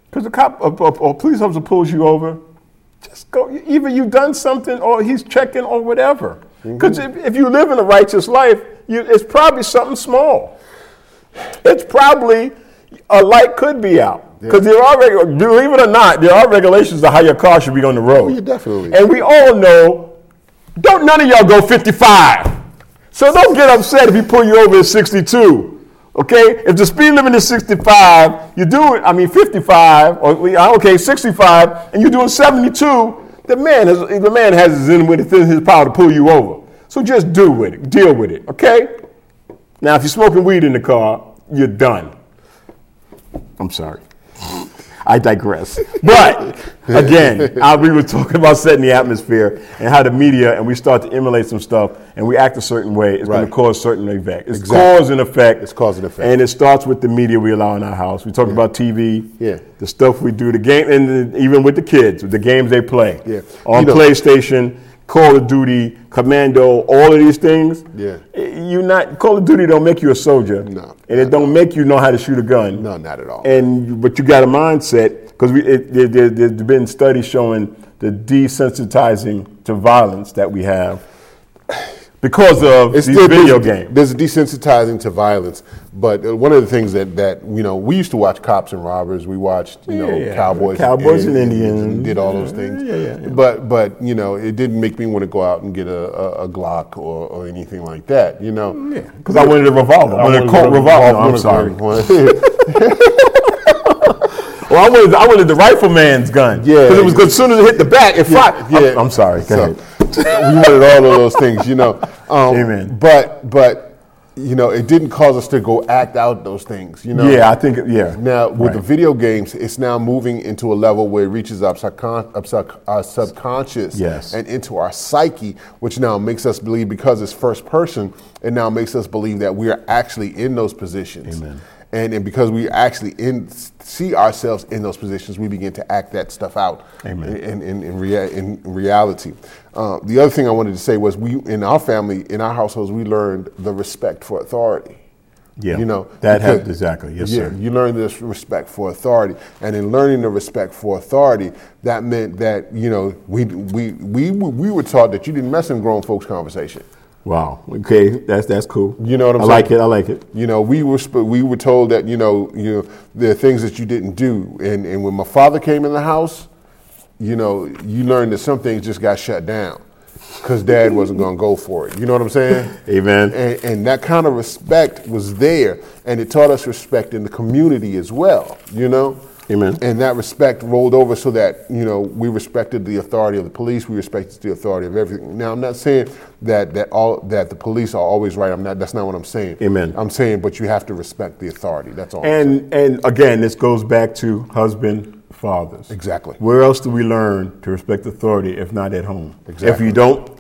Because a cop or, or, or police officer pulls you over, just go. Either you've done something or he's checking or whatever. Because mm-hmm. if, if you live in a righteous life, you, it's probably something small. It's probably a light could be out. Because yeah. there are, regu- believe it or not, there are regulations of how your car should be on the road. Oh, yeah, definitely. And we all know, don't none of y'all go fifty-five. So don't get upset if he pull you over at sixty-two. Okay, if the speed limit is sixty-five, you do it. I mean fifty-five, or okay, sixty-five, and you're doing seventy-two. The man has the man has it within his power to pull you over. So just do with it, deal with it. Okay. Now, if you're smoking weed in the car, you're done. I'm sorry. I digress. But again, I, we were talking about setting the atmosphere and how the media and we start to emulate some stuff and we act a certain way. It's right. going to cause certain effect. It's exactly. cause and effect. It's cause and effect. And it starts with the media we allow in our house. We talk yeah. about T V, yeah. the stuff we do, the game, and the, even with the kids, the games they play yeah. on you know, PlayStation, Call of Duty, Commando, all of these things. Yeah. You not Call of Duty don't make you a soldier. No. And it don't make you know how to shoot a gun. No, not at all. And but you got a mindset because we it, there, there, there's been studies showing the desensitizing to violence that we have because of it's these still, video there's, games. There's a desensitizing to violence, but one of the things that, that you know we used to watch Cops and Robbers. We watched you yeah, know yeah. Cowboys, Cowboys and, and Indians, and did all those things. Yeah, yeah, yeah. But but you know it didn't make me want to go out and get a, a, a Glock or, or anything like that. You know, yeah, because I wanted a revolver. I wanted a Colt revolver. No, I'm sorry. Well, I wanted, I wanted the rifleman's gun. Yeah. Because it was good. As soon as it hit the back, it yeah, fired. Yeah. I'm, I'm sorry. Go so, ahead. We wanted all of those things, you know. Um, Amen. But, but, you know, it didn't cause us to go act out those things, you know. Yeah, I think, yeah. Now, with right. the video games, it's now moving into a level where it reaches our, subcon- our, sub- our subconscious yes. and into our psyche, which now makes us believe, because it's first person, it now makes us believe that we are actually in those positions. Amen. And, and because we actually in, see ourselves in those positions, we begin to act that stuff out. Amen. In, in, in, rea- in reality. Uh, the other thing I wanted to say was we, in our family, in our households, we learned the respect for authority. Yeah, you know that has exactly yes, yeah, sir. You learn this respect for authority, and in learning the respect for authority, that meant that you know we we we we were taught that you didn't mess in grown folks' conversation. Wow. Okay, that's that's cool. You know what I'm I saying? like it. I like it. You know, we were we were told that you know you know there are things that you didn't do, and and when my father came in the house, you know, you learned that some things just got shut down because Dad wasn't going to go for it. You know what I'm saying? Amen. And, and that kind of respect was there, and it taught us respect in the community as well. You know. Amen. And that respect rolled over so that, you know, we respected the authority of the police, we respected the authority of everything. Now, I'm not saying that that all that the police are always right. I'm not. That's not what I'm saying. Amen. I'm saying, but you have to respect the authority. That's all. And and again, this goes back to husband, fathers. Exactly. Where else do we learn to respect authority if not at home? Exactly. If you don't,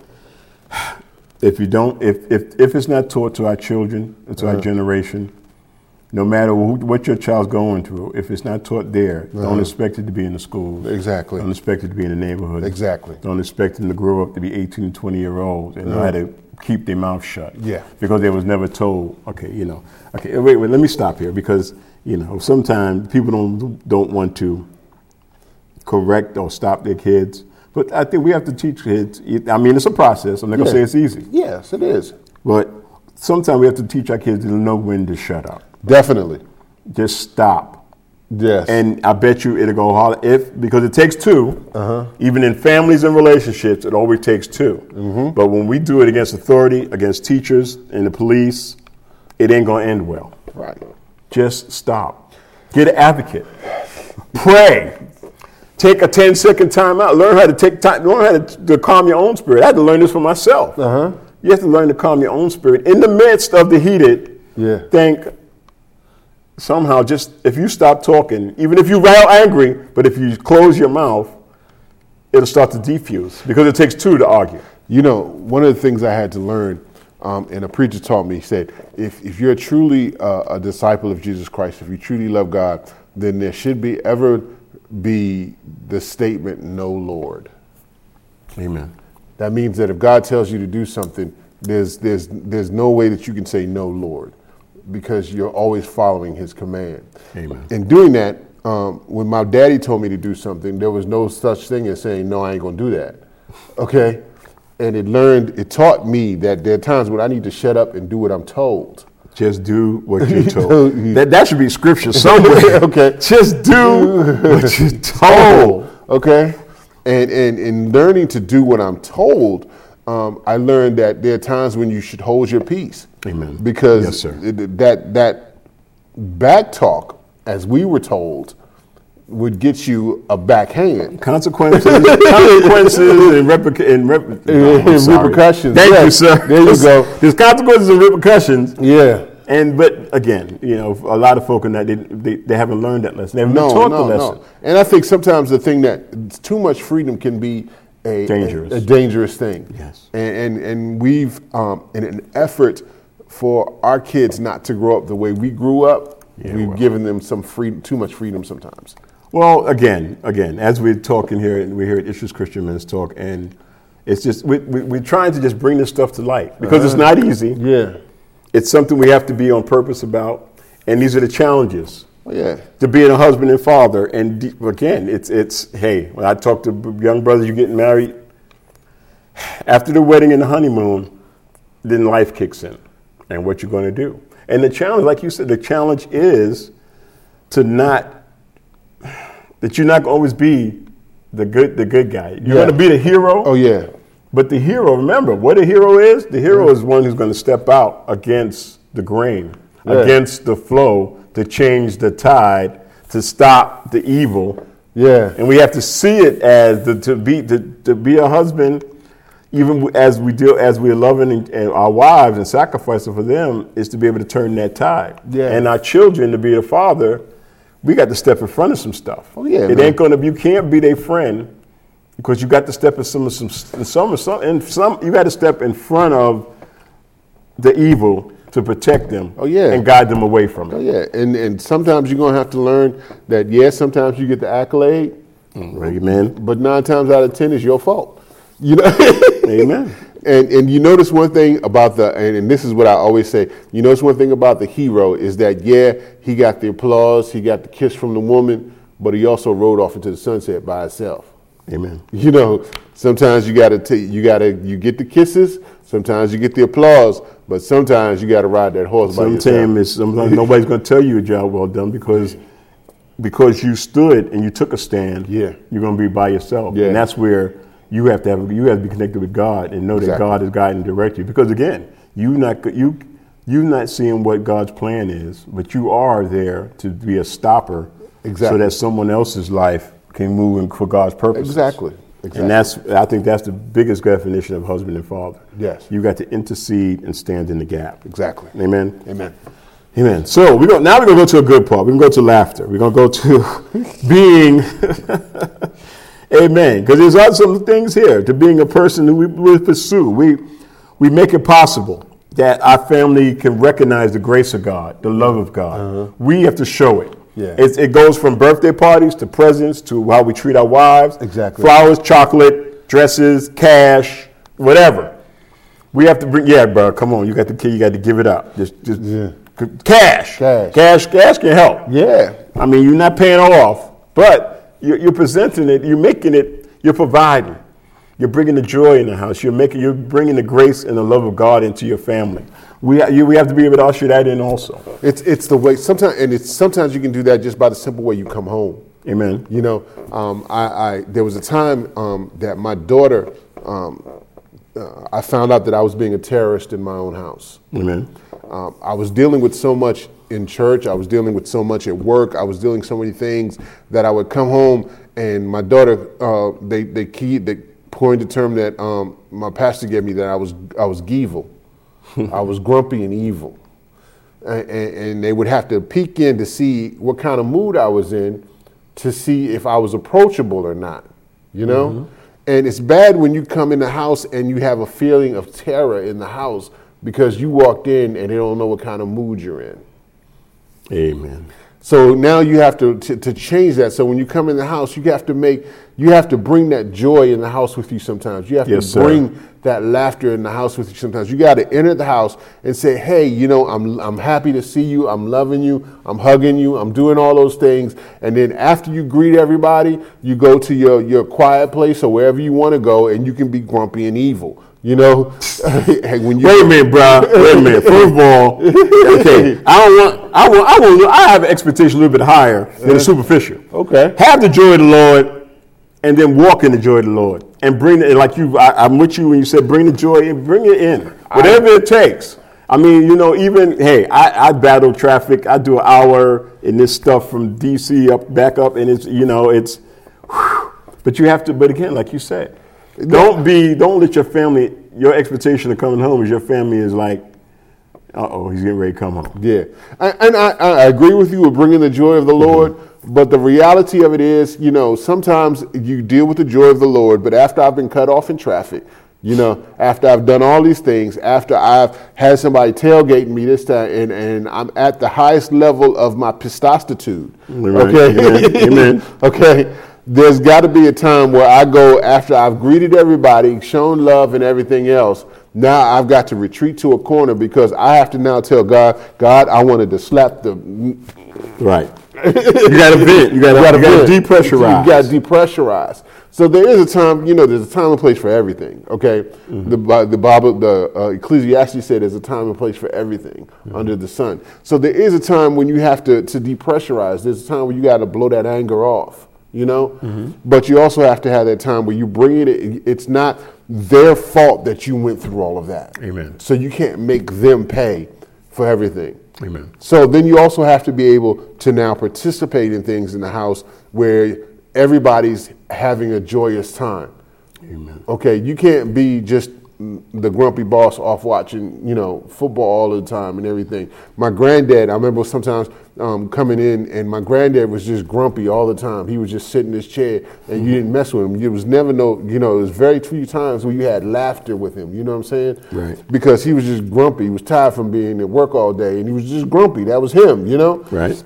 if you don't, if if if it's not taught to our children, to uh-huh. our generation. No matter who, what your child's going through, if it's not taught there, uh-huh. don't expect it to be in the schools. Exactly. Don't expect it to be in the neighborhood. Exactly. Don't expect them to grow up to be eighteen, twenty year olds and uh-huh. know how to keep their mouth shut. Yeah. Because they was never told, okay, you know, okay, wait, wait, let me stop here because, you know, sometimes people don't don't want to correct or stop their kids. But I think we have to teach kids. I mean, it's a process. I'm not going to yeah. say it's easy. Yes, it is. But sometimes we have to teach our kids to know when to shut up. Definitely. Just stop. Yes. And I bet you it'll go hard if because it takes two. Uh-huh. Even in families and relationships, it always takes two. Mm-hmm. But when we do it against authority, against teachers and the police, it ain't gonna end well. Right. Just stop. Get an advocate. Pray. Take a ten second time out. Learn how to take time. Learn how to, to calm your own spirit. I had to learn this for myself. Uh-huh. You have to learn to calm your own spirit in the midst of the heated. Yeah. Think. Somehow, just if you stop talking, even if you're real angry, but if you close your mouth, it'll start to defuse because it takes two to argue. You know, one of the things I had to learn, um, and a preacher taught me, he said, if, if you're truly uh, a disciple of Jesus Christ, if you truly love God, then there should be ever be the statement, "No, Lord." Amen. That means that if God tells you to do something, there's there's there's no way that you can say, "No, Lord," because you're always following his command. Amen. In doing that, um, when my daddy told me to do something, there was no such thing as saying, no, I ain't going to do that. Okay? And it learned, it taught me that there are times when I need to shut up and do what I'm told. Just do what you're told. that, that should be scripture somewhere. Okay. Just do what you're told. Okay? And, and, and learning to do what I'm told, um, I learned that there are times when you should hold your peace. Amen. Because yes, sir. It, that, that back talk, as we were told, would get you a backhand. Consequences, consequences, and, replica- and, rep- no, and repercussions. Thank yes. you, sir. There you go. There's consequences and repercussions. Yeah. And but again, you know, a lot of folk are not, they, they, they haven't learned that lesson. They haven't no, been taught no, the lesson. No. And I think sometimes the thing that too much freedom can be a dangerous, a, a dangerous thing. Yes. And and, and we've um, in an effort for our kids not to grow up the way we grew up, yeah, we've well. given them some freedom, too much freedom sometimes. Well, again, again, as we're talking here, and we hear at Issues Christian Men's Talk, and it's just, we, we, we're trying to just bring this stuff to light because uh, it's not easy. Yeah. It's something we have to be on purpose about, and these are the challenges. Oh, yeah. To being a husband and father, and de- again, it's, it's hey, when I talk to young brothers, you're getting married, after the wedding and the honeymoon, then life kicks in, and what you're going to do. And the challenge, like you said, the challenge is to not, that you're not going to always be the good the good guy. You're yeah. going to be the hero. Oh, yeah. But the hero, remember, what a hero is? The hero yeah. is one who's going to step out against the grain, yeah. against the flow, to change the tide, to stop the evil. Yeah. And we have to see it as the, to be to, to be a husband, even as we deal as we're loving and, and our wives and sacrificing for them, is to be able to turn that tide. Yeah. And our children to be a father. We got to step in front of some stuff. Oh yeah, it man. ain't gonna. You can't be their friend because you got to step in some of some in some some and some. You got to step in front of the evil to protect them. Oh yeah, and guide them away from it. Oh yeah, and and sometimes you're gonna have to learn that. Yes, sometimes you get the accolade. Amen. But nine times out of ten, it's your fault. You know. Amen. And and you notice one thing about the, and, and this is what I always say, you notice one thing about the hero is that, yeah, he got the applause, he got the kiss from the woman, but he also rode off into the sunset by himself. Amen. You know, sometimes you gotta t- you gotta you get the kisses, sometimes you get the applause, but sometimes you gotta ride that horse by yourself. Sometimes sometimes nobody's gonna tell you a job well done because because you stood and you took a stand. Yeah. You're gonna be by yourself. Yeah. And that's where You have to have you have to be connected with God and know exactly. that God is guiding and directing you. Because again, you not you you not seeing what God's plan is, but you are there to be a stopper, exactly. so that someone else's life can move in for God's purposes. Exactly. exactly. And that's I think that's the biggest definition of husband and father. Yes. You got to intercede and stand in the gap. Exactly. Amen. Amen. Amen. So we go now. We're gonna go to a good part. We're gonna go to laughter. We're gonna go to being. Amen. Because there's also some things here to being a person who we, we pursue. We we make it possible that our family can recognize the grace of God, the love of God. Uh-huh. We have to show it. Yeah. It's, it goes from birthday parties to presents to how we treat our wives. Exactly. Flowers, chocolate, dresses, cash, whatever. We have to bring. Yeah, bro. Come on. You got the kid. You got to give it up. Just, just yeah. cash. Cash. Cash. Cash can help. Yeah. I mean, you're not paying off, but. You're, you're presenting it. You're making it. You're providing. You're bringing the joy in the house. You're making. You're bringing the grace and the love of God into your family. We you, we have to be able to usher that in also. It's it's the way sometimes, and it's sometimes you can do that just by the simple way you come home. Amen. You know, um, I, I there was a time um, that my daughter, um, uh, I found out that I was being a terrorist in my own house. Amen. Um, I was dealing with so much in church. I was dealing with so much at work. I was doing so many things that I would come home and my daughter, uh, they they key they coined the term that um, my pastor gave me that I was I was evil, I was grumpy and evil, and, and, and they would have to peek in to see what kind of mood I was in, to see if I was approachable or not, you know. Mm-hmm. And it's bad when you come in the house and you have a feeling of terror in the house because you walked in and they don't know what kind of mood you're in. Amen. So now you have to, to to change that. So when you come in the house, you have to make you have to bring that joy in the house with you sometimes. You have Yes, to bring sir. that laughter in the house with you sometimes. You got to enter the house and say, hey, you know, I'm I'm happy to see you. I'm loving you. I'm hugging you. I'm doing all those things. And then after you greet everybody, you go to your, your quiet place or wherever you want to go, and you can be grumpy and evil. You know, when you Wait a minute, bro. Wait a minute. First of all, okay, I don't want. I want. I want. I have an expectation a little bit higher than the superficial. Okay. Have the joy of the Lord, and then walk in the joy of the Lord, and bring it. Like you, I, I'm with you when you said bring the joy and bring it in, whatever it takes. I mean, you know, even hey, I, I battle traffic. I do an hour in this stuff from D C up back up, and it's you know it's. Whew, but you have to. But again, like you said. Don't be. Don't let your family. Your expectation of coming home is your family is like, uh oh, he's getting ready to come home. Yeah, and, and I, I agree with you with bringing the joy of the Lord. Mm-hmm. But the reality of it is, you know, sometimes you deal with the joy of the Lord. But after I've been cut off in traffic, you know, after I've done all these things, after I've had somebody tailgating me this time, and, and I'm at the highest level of my pistostitude. Right. Okay, Amen. Amen. Okay. There's got to be a time where I go after I've greeted everybody, shown love and everything else. Now I've got to retreat to a corner because I have to now tell God, God, I wanted to slap the. Right. You got to vent. You got to depressurize. You got to depressurize. So there is a time, you know, there's a time and place for everything. Okay, mm-hmm. the the Bible, the uh, Ecclesiastes said there's a time and place for everything mm-hmm. under the sun. So there is a time when you have to to depressurize. There's a time when you got to blow that anger off. You know, mm-hmm. but you also have to have that time where you bring it. It's not their fault that you went through all of that. Amen. So you can't make them pay for everything. Amen. So then you also have to be able to now participate in things in the house where everybody's having a joyous time. Amen. Okay, you can't be just the grumpy boss off watching, you know, football all the time and everything. My granddad, I remember sometimes um, coming in and my granddad was just grumpy all the time. He was just sitting in his chair and mm-hmm. you didn't mess with him. It was never no, you know, it was very few times where you had laughter with him. You know what I'm saying? Right. Because he was just grumpy. He was tired from being at work all day and he was just grumpy. That was him, you know? Right.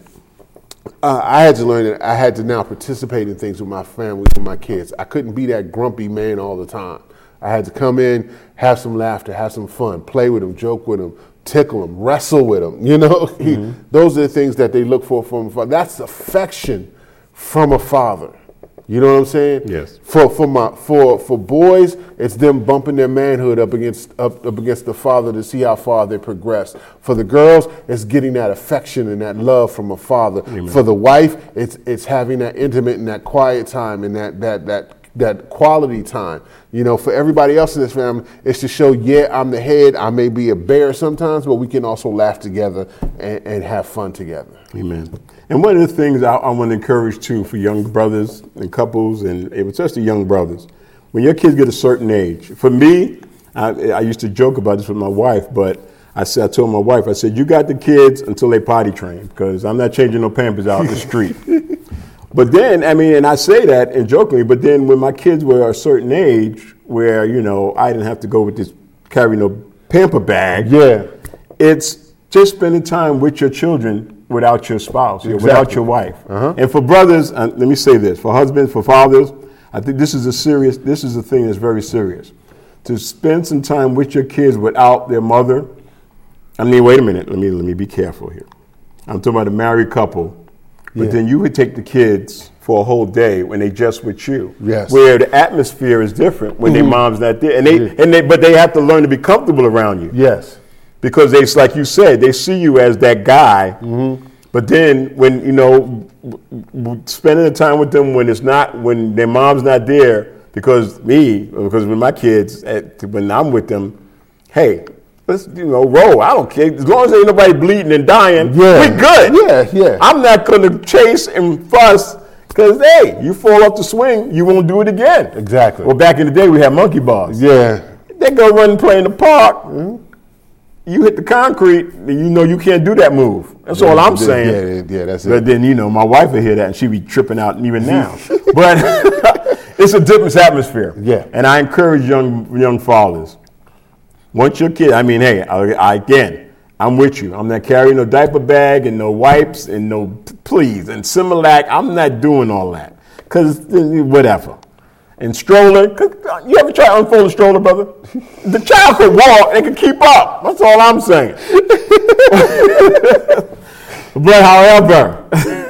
Uh, I had to learn that I had to now participate in things with my family, with my kids. I couldn't be that grumpy man all the time. I had to come in, have some laughter, have some fun, play with them, joke with them, tickle them, wrestle with them. You know, mm-hmm. Those are the things that they look for from a father. That's affection from a father. You know what I'm saying? Yes. For for my for for boys, it's them bumping their manhood up against up, up against the father to see how far they progress. For the girls, it's getting that affection and that love from a father. Amen. For the wife, it's it's having that intimate and that quiet time and that that that. that quality time. You know, for everybody else in this family, it's to show, yeah, I'm the head. I may be a bear sometimes, but we can also laugh together and, and have fun together. Amen. And one of the things I, I want to encourage, too, for young brothers and couples, and especially young brothers, when your kids get a certain age, for me, I, I used to joke about this with my wife, but I said, I told my wife, I said, you got the kids until they potty train, because I'm not changing no Pampers out in the street. But then, I mean, and I say that and jokingly, but then when my kids were a certain age where, you know, I didn't have to go with this, carry no pamper bag. Yeah. It's just spending time with your children without your spouse, exactly. without your wife. Uh-huh. And for brothers, uh, let me say this, for husbands, for fathers, I think this is a serious, this is a thing that's very serious. To spend some time with your kids without their mother. I mean, wait a minute, let me, let me be careful here. I'm talking about a married couple. But yeah. then you would take the kids for a whole day when they just with you. Yes. Where the atmosphere is different when mm-hmm. their mom's not there. And they mm-hmm. and they but they have to learn to be comfortable around you. Yes. Because they, like you said, they see you as that guy. Mm-hmm. But then when, you know, spending the time with them when it's not, when their mom's not there, because me, because with my kids, at, when I'm with them, hey, let's, you know, roll. I don't care. As long as ain't nobody bleeding and dying, yeah. we good. Yeah, yeah. I'm not going to chase and fuss because, hey, you fall off the swing, you won't do it again. Exactly. Well, back in the day, we had monkey bars. Yeah. They go run and play in the park. Mm-hmm. You hit the concrete, and you know you can't do that move. That's yeah, all I'm yeah, saying. Yeah, yeah, that's it. But then, you know, my wife will hear that, and she be tripping out even now. But it's a different atmosphere. Yeah. And I encourage young young fathers. Once your kid, I mean, hey, I, I, again, I I'm with you. I'm not carrying no diaper bag and no wipes and no, please, and Similac. I'm not doing all that. Because whatever. And stroller, you ever try to unfold a stroller, brother? The child could walk, they could keep up. That's all I'm saying. But however,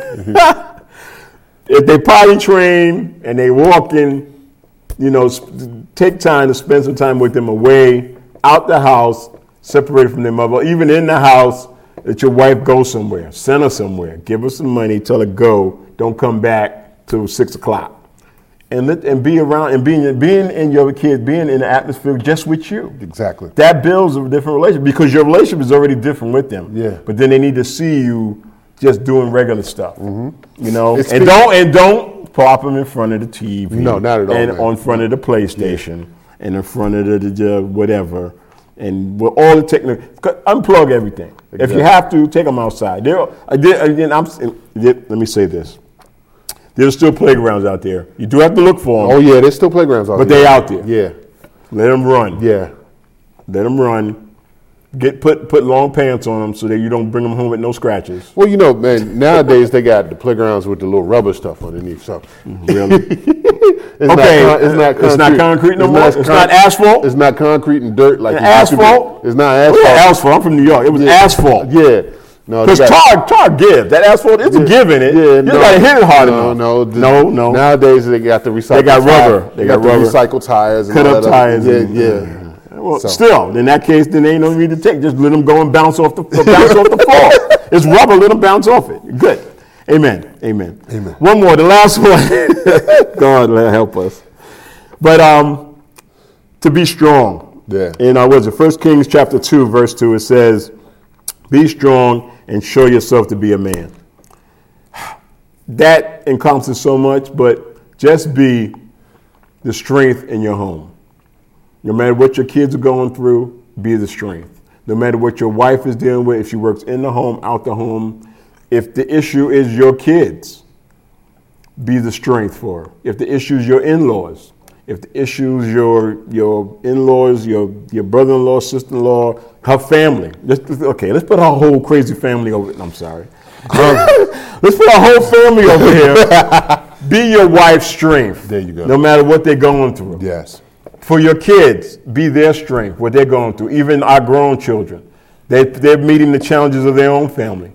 if they potty train and they walk in, you know, take time to spend some time with them away, out the house, separated from their mother, even in the house, that your wife goes somewhere, send her somewhere, give her some money, tell her go, don't come back till six o'clock. And let, and be around and being being in your kids, being in the atmosphere just with you. Exactly. That builds a different relationship because your relationship is already different with them. Yeah. But then they need to see you just doing regular stuff. Mm-hmm. You know, It's and been, don't and don't pop them in front of the T V. No, not at all. And man. on front of the PlayStation yeah. and in front of the, the, the whatever. And with all the technical, unplug everything. Exactly. If you have to, take them outside. There, I did, again, I'm, let me say this. There's still playgrounds out there. You do have to look for them. Oh, yeah, there's still playgrounds out but there. But they out there. Yeah. Let them run. Yeah. Let them run. Get put put long pants on them so that you don't bring them home with no scratches. Well, you know, man, nowadays they got the playgrounds with the little rubber stuff underneath. So. Really? it's okay. Not, it's, not it's not concrete no it's more? Not it's con- not asphalt? It's not concrete and dirt like and it used asphalt? to be. It's not asphalt. Oh, yeah, asphalt. I'm from New York. It was yeah. asphalt. Yeah. No, because tar, tar gives. That asphalt, it's yeah. a give in it. Yeah, you no, got to hit it hard no, enough. No, the, no, no. Nowadays they got the recycled. They got rubber. They, they got, got rubber. the recycled tires. And cut all up that tires. Yeah, and, yeah. Well, so. Still, in that case, then ain't no need to take. Just let them go and bounce off the bounce off the floor. It's rubber. Let them bounce off it. Good. Amen. Amen. Amen. One more. The last one. God help us. But um, to be strong. Yeah. In uh, what is it? First Kings chapter two, verse two. It says, "Be strong and show yourself to be a man." That encompasses so much, but just be the strength in your home. No matter what your kids are going through, be the strength. No matter what your wife is dealing with, if she works in the home, out the home, if the issue is your kids, be the strength for her. If the issue is your in-laws, if the issue is your your in-laws, your your brother-in-law, sister-in-law, her family. Let's, okay, let's put our whole crazy family over. I'm sorry. Um, let's put our whole family over here. Be your wife's strength. There you go. No matter what they're going through. Yes. For your kids, be their strength, what they're going through. Even our grown children, they, they're meeting the challenges of their own family.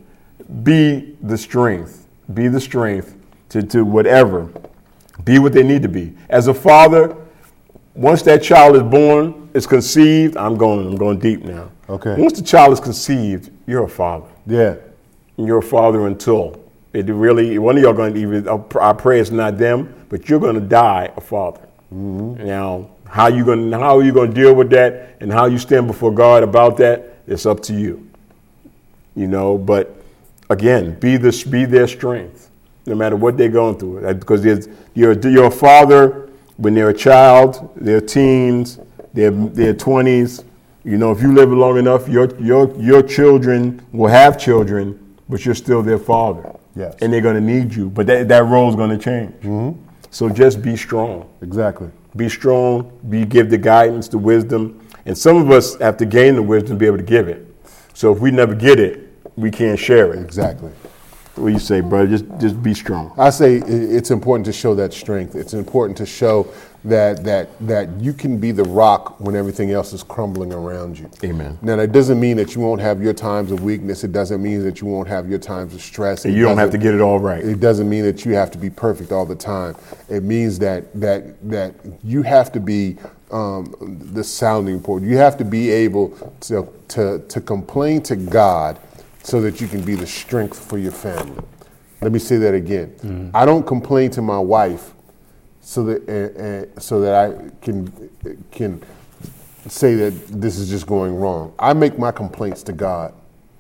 Be the strength. Be the strength to, to whatever. Be what they need to be. As a father, once that child is born, is conceived, I'm going, I'm going deep now. Okay. Once the child is conceived, you're a father. Yeah. And you're a father until it really, one of y'all going to even, I pray it's not them, but you're going to die a father. Mm-hmm. Now, how you going how are you going to deal with that and how you stand before God about that? It's up to you. You know, but again, be this be their strength, no matter what they're going through. Because you're you're a father when they're a child, they're teens, they're they're twenties. You know, if you live long enough, your your your children will have children, but you're still their father. Yes. And they're going to need you, but that that role is going to change. Mm-hmm. So just be strong. Exactly. Be strong, be give the guidance, the wisdom. And some of us have to gain the wisdom to be able to give it. So if we never get it, we can't share it. Exactly. What do you say, brother? Just just be strong. I say it's important to show that strength. It's important to show that that that you can be the rock when everything else is crumbling around you. Amen. Now, that doesn't mean that you won't have your times of weakness. It doesn't mean that you won't have your times of stress. And you don't have to get it all right. It doesn't mean that you have to be perfect all the time. It means that that that you have to be um, the sounding board. You have to be able to to to complain to God so that you can be the strength for your family. Let me say that again. Mm-hmm. I don't complain to my wife so that uh, uh, so that I can can say that this is just going wrong. I make my complaints to God.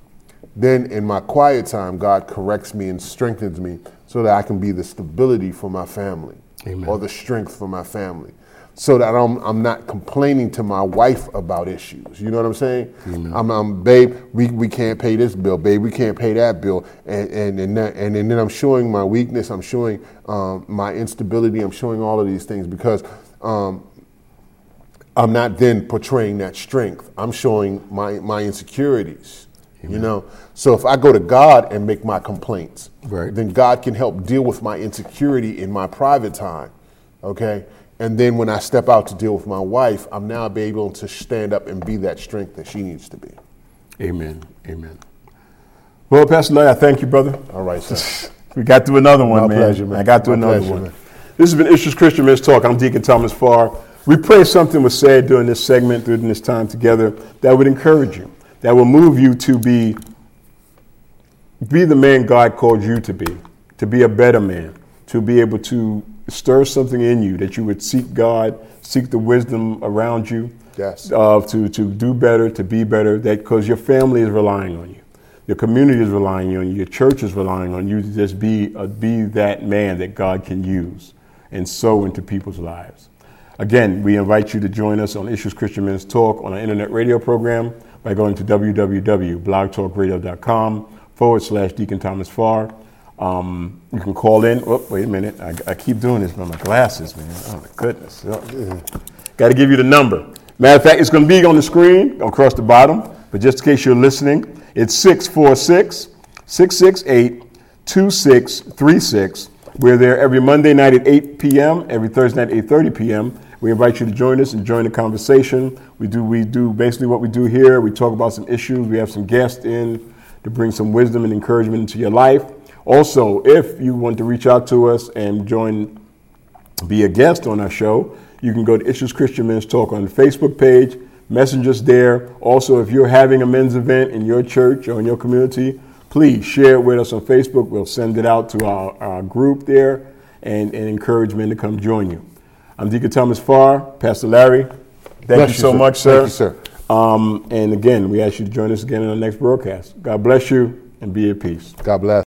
Then in my quiet time, God corrects me and strengthens me so that I can be the stability for my family. Amen. Or the strength for my family. So that I'm I'm not complaining to my wife about issues. You know what I'm saying? Mm-hmm. I'm, I'm babe, we, we can't pay this bill, babe, we can't pay that bill, and and and, that, and, and then I'm showing my weakness, I'm showing um, my instability, I'm showing all of these things because um, I'm not then portraying that strength. I'm showing my my insecurities. Amen. You know, so if I go to God and make my complaints, right, then God can help deal with my insecurity in my private time. Okay. And then when I step out to deal with my wife, I'm now be able to stand up and be that strength that she needs to be. Amen. Amen. Well, Pastor Larry, I thank you, brother. All right, sir. We got through another one, My man. pleasure, man. I got through My another pleasure, one. man. This has been Issues Christian Men's Talk. I'm Deacon Thomas Farr. We pray something was said during this segment, during this time together, that would encourage you, that will move you to be, be the man God called you to be, to be a better man, to be able to stir something in you, that you would seek God, seek the wisdom around you, yes, uh, to, to do better, to be better, that because your family is relying on you. Your community is relying on you. Your church is relying on you to just be, uh, be that man that God can use and sow into people's lives. Again, we invite you to join us on Issues Christian Men's Talk on our internet radio program by going to www.blogtalkradio.com forward slash Deacon Thomas Farr. Um, you can call in. Oh, wait a minute. I, I keep doing this with my glasses, man. Oh, my goodness. Oh, yeah. Got to give you the number. Matter of fact, it's going to be on the screen across the bottom, but just in case you're listening, it's six four six, six six eight, two six three six. We're there every Monday night at eight p.m., every Thursday night at eight thirty p.m. We invite you to join us and join the conversation. We do we do basically what we do here. We talk about some issues. We have some guests in to bring some wisdom and encouragement into your life. Also, if you want to reach out to us and join, be a guest on our show, you can go to Issues Christian Men's Talk on the Facebook page, message us there. Also, if you're having a men's event in your church or in your community, please share it with us on Facebook. We'll send it out to our, our group there and, and encourage men to come join you. I'm Deacon Thomas Farr, Pastor Larry. Thank Bless you you, so sir. much, sir. Thank you, sir. Um, and again, we ask you to join us again in our next broadcast. God bless you and be at peace. God bless.